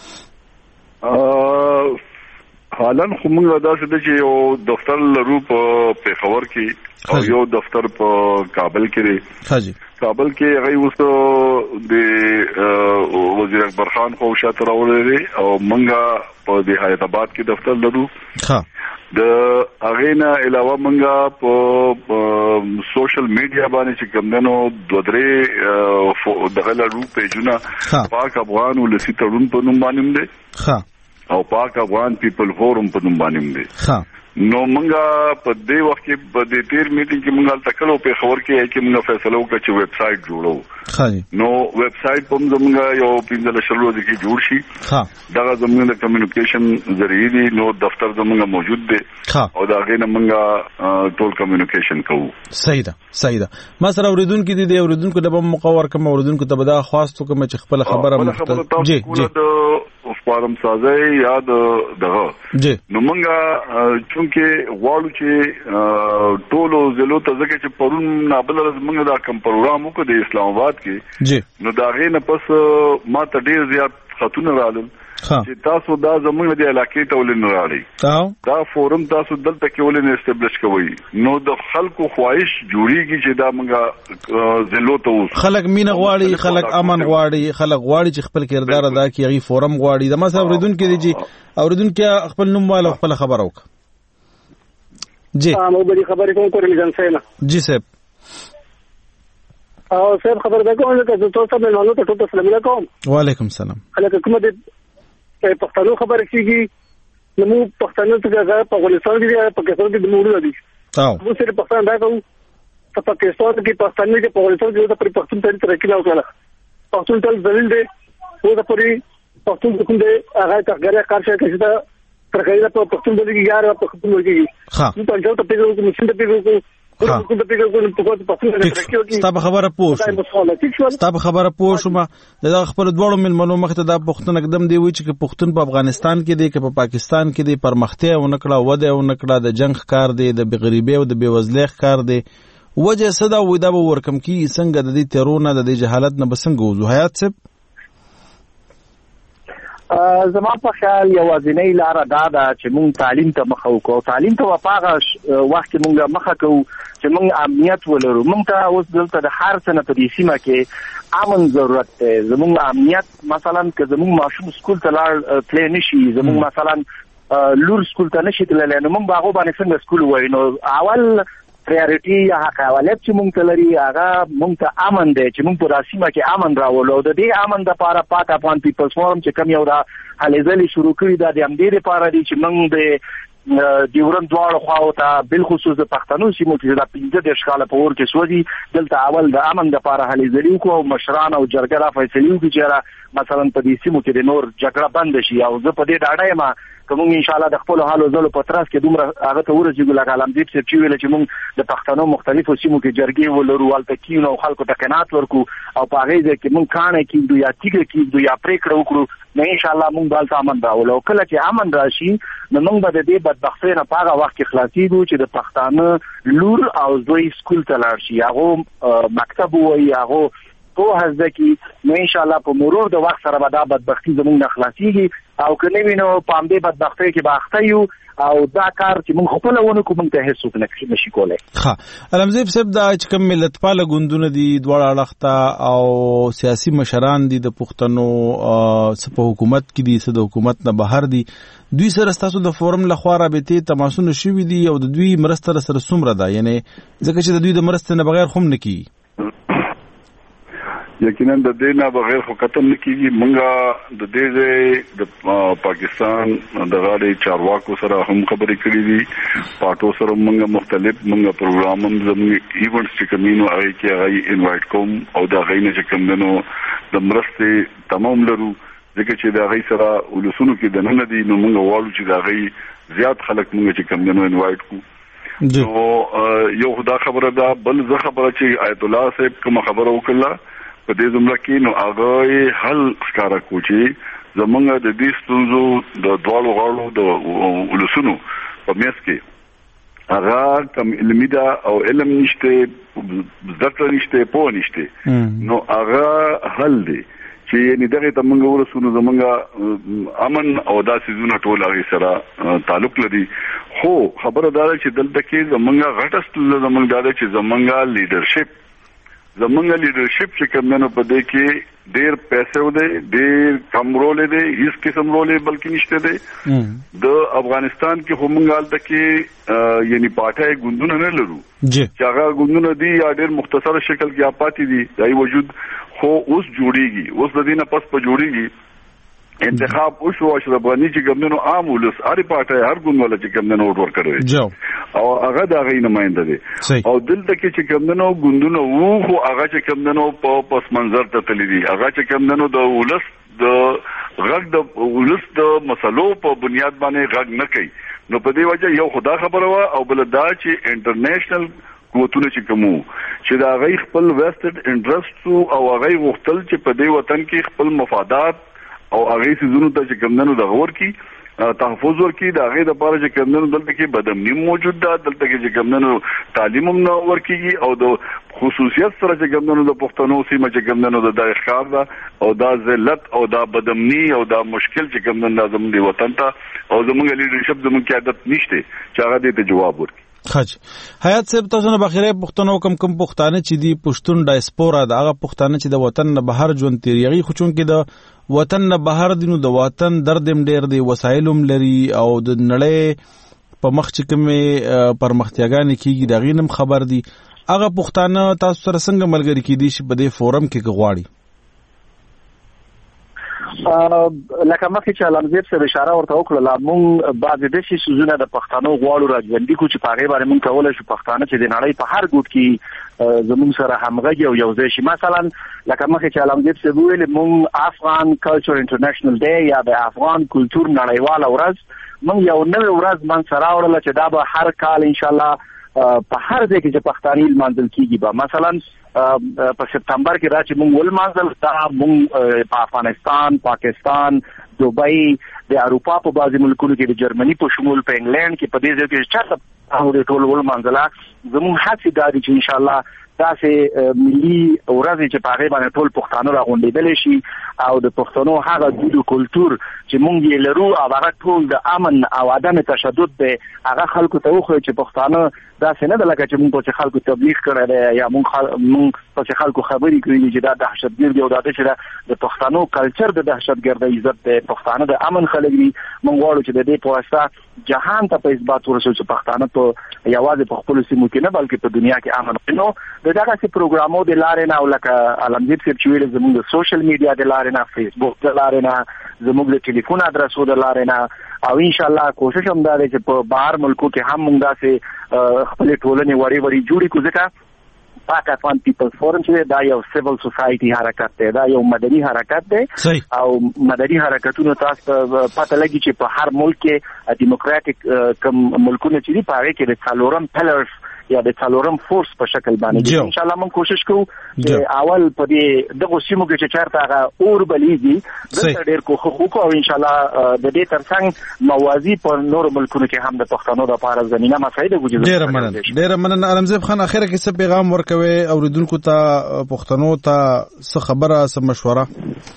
حالا خو موږ داسې ده چې یو دفتر لرو په پېښور کې او یو دفتر په کابل کې دی. کابل کې هغه اوس د وزیر اکبر خان خو شاته راوړی دی او موږ په د حیات آباد کې دفتر لرو. د هغې نه علاوه موږ په سوشل میډیا باندې چې کوم دی نو دوه درې دغه لرو پیجونه، پاک افغان ولسي تړون په نوم باندې دی او پاک افغان پیپل فورم په نوم باندې دی. نو موږ په دې وخت کې په دې تیر میټینګ کې موږ تکلو په خبر کې موږ فیصله وکړه چې ویب سایټ جوړو. نو ویب سایټ په موږ یو 15 ورځې کې جوړ شي. دغه زموږ د کمیونیکیشن ذریعہ دی، نو دفتر زموږ موجود دی او دا غي نه موږ ټول کمیونیکیشن کوو. صحیح ده. ما سره اوریدونکو دي اوریدونکو د مقور کوم اوریدونکو ته به دا خواستو کوم چې خپل خبره جی فارم سازي یا دغه نو موږ چونکه غواړو چې ټولو ضلعو ته ځکه چې پرون نابل ورځ موږ دا کوم پروګرام وکړو د اسلام آباد کې، نو دا غي نه پس ما ته ډیر زیات خطونه رالل چې تاسو دا زموږ د علاقې ته ولې نه راړي، دا فورم تاسو دلته کې ولې نه استابلیش کوئ. نو د خلکو خواهش جوړیږي چې دا موږ ضلعو ته اوس خلک مینه غواړي، خلک امن غواړي، خلک غواړي چې خپل کردار ادا کړي، هغه فورم غواړي. د ما سره اوریدونکو دي چې اوریدونکو خپل نوم والا خپل خبر وکړه. جی مو به خبرې کوم کورې ځان سینا. جی صاحب. او صاحب خبر ده کوم چې تاسو ته نو ته ټول السلام علیکم. وعلیکم السلام. خلک کوم دي پښتنو خبره کیږي، نو پښتنو ته هغه په افغانستان کې په کثرت د موړو دي. نو سره پښتون دا کوم په پاکستان کې پښتون کې په افغانستان کې د پښتون تاریخ ترقی نه وکړه. پښتون تل ذلیل دی، او د پوری پښتون کوم دی هغه کارګر کار شي چې دا ترقی په پښتون باندې کې یار په پښتون باندې کې نو پنځه ته پیژو کوم څه ته پیژو ستا په خبره پوه شوم. دا خپل دواړو ملمنو مخ ته دا پښتون اقدم دی وی چې پښتون په افغانستان کې دی که په پاکستان کې دی، پرمختیا او نکړه وده او نکړه د جنگ ښکار دی، د بغریبي او د بیوزلۍ ښکار دی. وجه صدا وې دا به ورکم کی څنګه د دې تیرونه د دې جهالت نه بسنګ وځو. حیات صاحب زما په خیال یوازینۍ لاره دا ده چې موږ تعلیم ته مخه وکړو. تعلیم ته په هغه وخت کې موږ مخه کوو چې موږ امنیت ولرو. موږ ته اوس دلته د هر څه نه په دې سیمه کې امن ضرورت دی. زموږ امنیت مثلا که زموږ ماشوم سکول ته لاړ تللی نشي، زموږ مثلا لور سکول ته نشي تللی، نو موږ به هغو باندې څنګه سکول ووایو؟ نو اول پریارټي یا حق اولت چې موږ ته لري هغه موږ ته امن دی، چې موږ په دا سیمه کې امن راولو. د دې امن دپاره پاک افغان پیپلز فورم چې کوم یو دا هلې ځلې شروع کړي دا د همدې دپاره دي چې موږ د ډیورنډ دواړو خواو ته بالخصوص د پښتنو سیمو چې دا 15 کاله په اور کې سوځي دلته اول د امن دپاره هلې ځلې وکړو، مشران او جرګه را فیصلې وکړي چې مثلا په دې سیمو کې د نور جګړه بند شي. او زه په دې ډاډه یم که موږ انشاءالله د خپلو حالو ځلو په ترڅ کې دومره هغه ته ورسېږو لکه علمدیب صاحب چې ویله چې موږ د پښتنو مختلفو سیمو کې جرګې ولرو، هلته کینو او خلکو ته قناعت ورکړو او په هغې ځای کې موږ کاڼی کېږدو یا تیږه کېږدو یا پرېکړه وکړو، نو انشاءالله موږ به هلته امن راولو. او کله چې امن راشي نو موږ به د دې بدبختۍ نه په هغه وخت کې خلاصېږو چې د پښتانه لور او زوی سکول ته لاړ شي، هغو مکتب ووایي، هغو پوهه زده کړي، نو انشاءالله په مرور د وخت سره به دا بدبختي زموږ نه خلاصېږي. او که نه وي نو په همدې بدبختۍ کې به اخته یو او دا کار چې موږ خپله ونه کړو موږ ته هېڅوک نشي کولی. ښه علمزیب صاحب دا چې کوم ملتپاله ګوندونه دي دواړه اړخ ته او سیاسي مشران دي د پښتنو څه په حکومت کې دي څه د حکومت نه بهر دي، دوی سره ستاسو د فورم لخوا رابطې تماسونه شوي دي او د دوی مرسته سره څومره ده؟ یعنی ځکه چې د دوی د مرستې نه بغیر خو هم نه کېږي. یقینا د دې نه بغیر خو قتل نه کېږي. موږ د دې ځای د پاکستان د غاړې چارواکو سره هم خبرې کړې دي، پاټو سره موږ مختلف پروګرام هم زموږ ایونټس چې کوم نو هغې کې هغه انوایټ کوم او د هغې نه چې کوم نو د مرستې تمام لرو، ځکه چې د هغې سره ولسونو کې دننه دي، نو موږ غواړو چې د هغې زیات خلک موږ چې کوم نو انوایټ کړو. نو یو خدا خبره ده. بل زه خبره چې آیت الله صاحب کومه خبره وکړله په دې جمله کې، نو هغه حل ښکاره کړو چې زمونږ د دې ستونزو د دواړو غاړو د ولسونو په منځ کې هغه کم علمي ده او علم نشته، زده کړه نشته، پوهه نشته، نو هغه حل دی چې یعنې دغې ته موږ ورسو، زمونږ امن او دا څیزونه ټول هغې سره تعلق لري. خو خبره دا ده چې دلته کې زمونږ غټه ستونزه زمونږ دا ده چې زمونږ لیډرشپ چې کوم نه په دې کې ډېر پیسې ودی، ډېر کم رول دی، هیڅ قسم رول بلکې نشته دی. د افغانستان کې خو موږ هلته کې یعنی پاټه ګوندونه نه لرو چې هغه ګوندونه دي یا ډېر مختصر شکل کې پاتې دي، دای وجود خو اوس جوړیږي، اوس د دې نه پس په جوړیږي. انتخاب وشو اشرف غني چې ګمنو عام ولس هر پاټه هر ګوند ولا چې ګمنو ووټ ورکړي او هغه د هغې نماینده دی. او دلته کې چې ګمنو ګوندونه وو خو هغه چې ګمنو په پس منظر ته تللی دي، هغه چې ګمنو د ولس د غږ د ولس د مسلو په بنیاد باندې غږ نه کوي. نو په دې وجه یو خدا خبره وه او بل دا چې انټرنیشنل قوتونه چې کومو چې د هغې خپل ویسټډ انټرسټ او هغې غوښتل چې په دې وطن کې خپل مفادات او هغه سيزونو ته چې کمندونو د غور کی تحفظ ورکی د هغه د پاره چې کمندونو دلته کې بدامنی موجود ده، دلته کې چې کمندونو تعلیم هم نه ورکیږي او د خصوصیت سره چې کمندونو د پښتنو سیمه چې کمندونو د ښکار ده او دا ذلت او دا بدامنی او دا مشکل چې کمندونو لازم دی وطن ته او زموږ لیډرشپ زموږ کې عادت نشته چې هغه دې ته جواب ورکړي. خج حیات صاحب تاسو نه بخیره پښتنو کم پښتانه چې دی پښتون ډایسپورا دا هغه پښتانه چې د وطن نه بهر ژوند تیریږي، خو چون کې د وطن نه بهر دي نو د وطن درد هم ډیر دی، وسایل هم لري او د نړۍ په مخ چې کومې پرمختیاګانې کېږي د هغې نه خبر دي. هغه پښتانه تاسو سره څنګه ملګري کېدی شي په دې فورم کې که غواړي؟ لکه مخکې چې علمزیب صاحب اشاره ورته وکړله، موږ بعضې داسې څیزونه د پښتنو غواړو راژوندي کړو چې په هغې باندې موږ کولی شو پښتانه چې د نړۍ په هر ګوټ کې زموږ سره همغږي او یو ځای شي. مثلا لکه مخکې چې علمزیب صاحب وویلې، موږ افغان کلچر انټرنیشنل ډے یا د افغان کلتور نړیواله ورځ موږ یو نوې ورځ منځته راوړله چې دا به هر کال انشاءالله په هر ځای کې چې پښتانه لمانځل کېږي به مثلا په سپتمبر کې را چې موږ ولمانځل، دا موږ په افغانستان، پاکستان، دوبۍ، د اروپا په بعضې ملکونو کې د جرمني په شمول په انګلینډ کې په دې ځای کې چېرته ټول ولمانځله. زموږ هڅې دا دي چې انشاءالله داسې ملي ورځ چې په هغه باندې ټول پښتانه راغونډېدل شي او د پښتنو هغه دود او کلچر چې مونږ یې لرو او هغه ټول د امن او عدم تشدد دی هغه خلکو ته وخو چې پښتانه داسې نه ده لکه چې مونږ په خلکو تبلیغ کړی دی یا مونږ په خلکو خبرې کړې چې دا دهشتګرد دی او دا چې د پښتنو کلچر د دهشتګردۍ عزت دی پښتانه د امن خلک دي مونږ غواړو چې د دې په واسطه جهان ته په اثبات ورسوي چې پښتانه په یوازې په خپل سیمو کې نه بلکې په دنیا کې امن نو د دغه پروګرامو د لارې نه او لکه علمزیب صاحب چې ویل زموږ د سوشل میډیا د لارې نه فیسبوک د لارې نه زموږ د ټلیفون ادرسو د لارې نه او ان شاء الله کوشش هم دا دی چې په بهر ملکو کې هم موږ داسې خپل ټولنې وړي وړي جوړې کو ځکه پاک افغان پیپلز فورم چې دا یو سیول سوسایټي حرکت دی دا یو مدني حرکت دی او مدني حرکتونو تاسو پته لګي چې په هر ملک کې دیموکراتیک کوم ملکونه چې دي په هغه کې د څلورم پلرز یا د څلورم فورس په شکل باندې ان شاء الله موږ کوشش کوو چې اول په دې دغه سیمو کې چې چارته هغه اور بلیږي د ډېر کوخو او ان شاء الله د دې ترڅنګ موازی په نور ملکونو کې هم د پښتنو د لپاره زمينه مساعده وجود ډېر مننه علمزیب خان اخر کې څه پیغام ورکوي اوریدونکو ته پښتنو ته څه خبره څه مشوره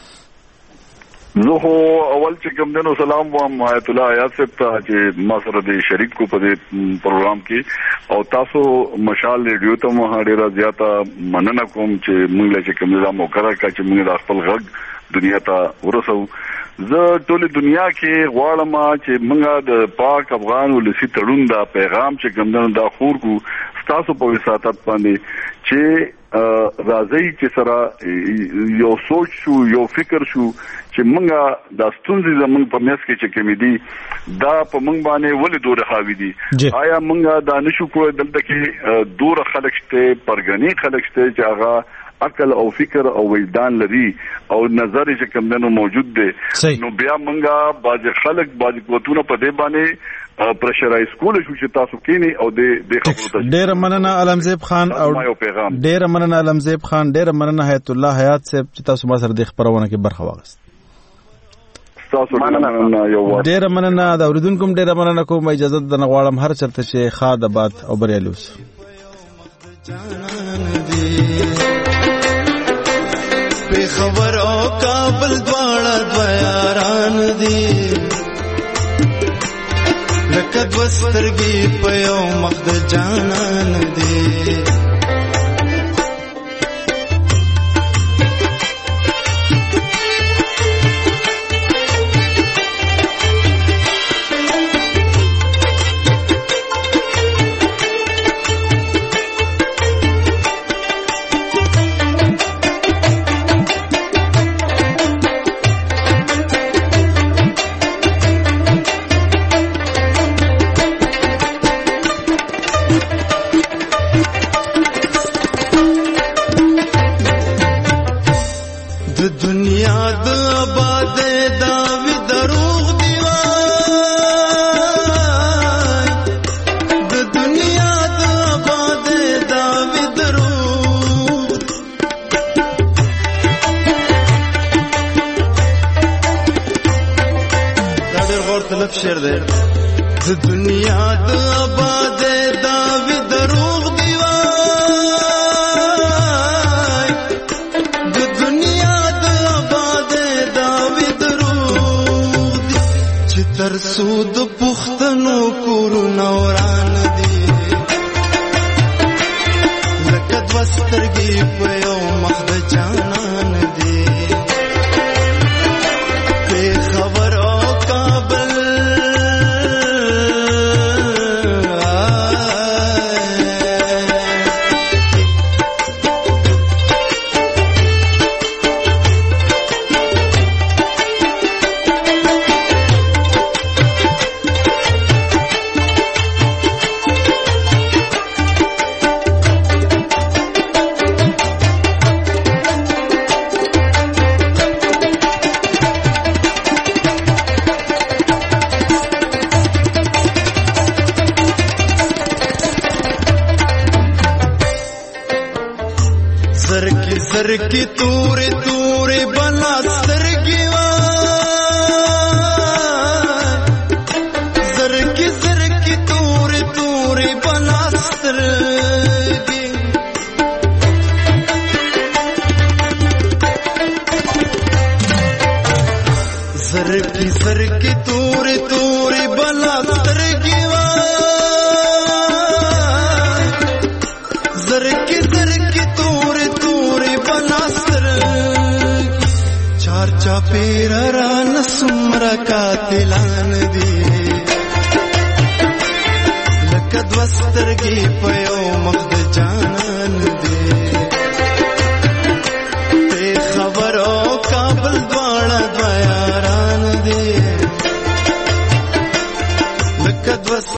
زه خو اول چې کوم دنو سلام وایم آیت الله حیات صاحب ته چې ما سره د شریک کو په دې پروګرام کې او تاسو مشال ریډیو ته مو ډیره زیاته مننه کوم چې موږ له کوم ځای موقره کا چې موږ د خپل غږ دنیا ته ورسو زه ټول دنیا کې غواړم چې موږ د پاک افغان ولسی تړون دا پیغام چې کوم دنو دا خور کو تاسو په وساتت باندې چې راځي چې سره یو سوچ شو یو فکر شو چې موږ د ستونزې زمونږ په میاس کې چې کمی دي دا په موږ باندې ولې دوره خاوي دي آیا موږ دا نشو کوی دلته کې دوره خلک شته پرګنی خلک شته چې هغه عقل او فکر او وجدان لري او نظر چې کوم دنو موجود دي نو بیا موږ باج خلک باج قوتونه په دې باندې پرشرای سکول شو چې تاسو کینی او د خبرو ته ډیر مننه علمزیب خان او ډیر مننه علمزیب خان ډیر مننه حیات الله حیات صاحب چې تاسو ما سره د خبرونه کې برخه واغست ډیر مننه دا اوریدونکو ډیر مننه کوم اجازه د نغواړم هر چرته چې خاد آباد او بریالوس په خبر او کابل دواړه دویاران دي لکه دوسترګي په یو مخ د جانان دي की तूरे तूरे बना सरगी सरकी तूरे तूरे बना सरगी سترګې وای زرکې زرکې تورې تورې بناستر چار چاپېر را نسمره قاتلان دي لکه دوه سترګې په یو مخ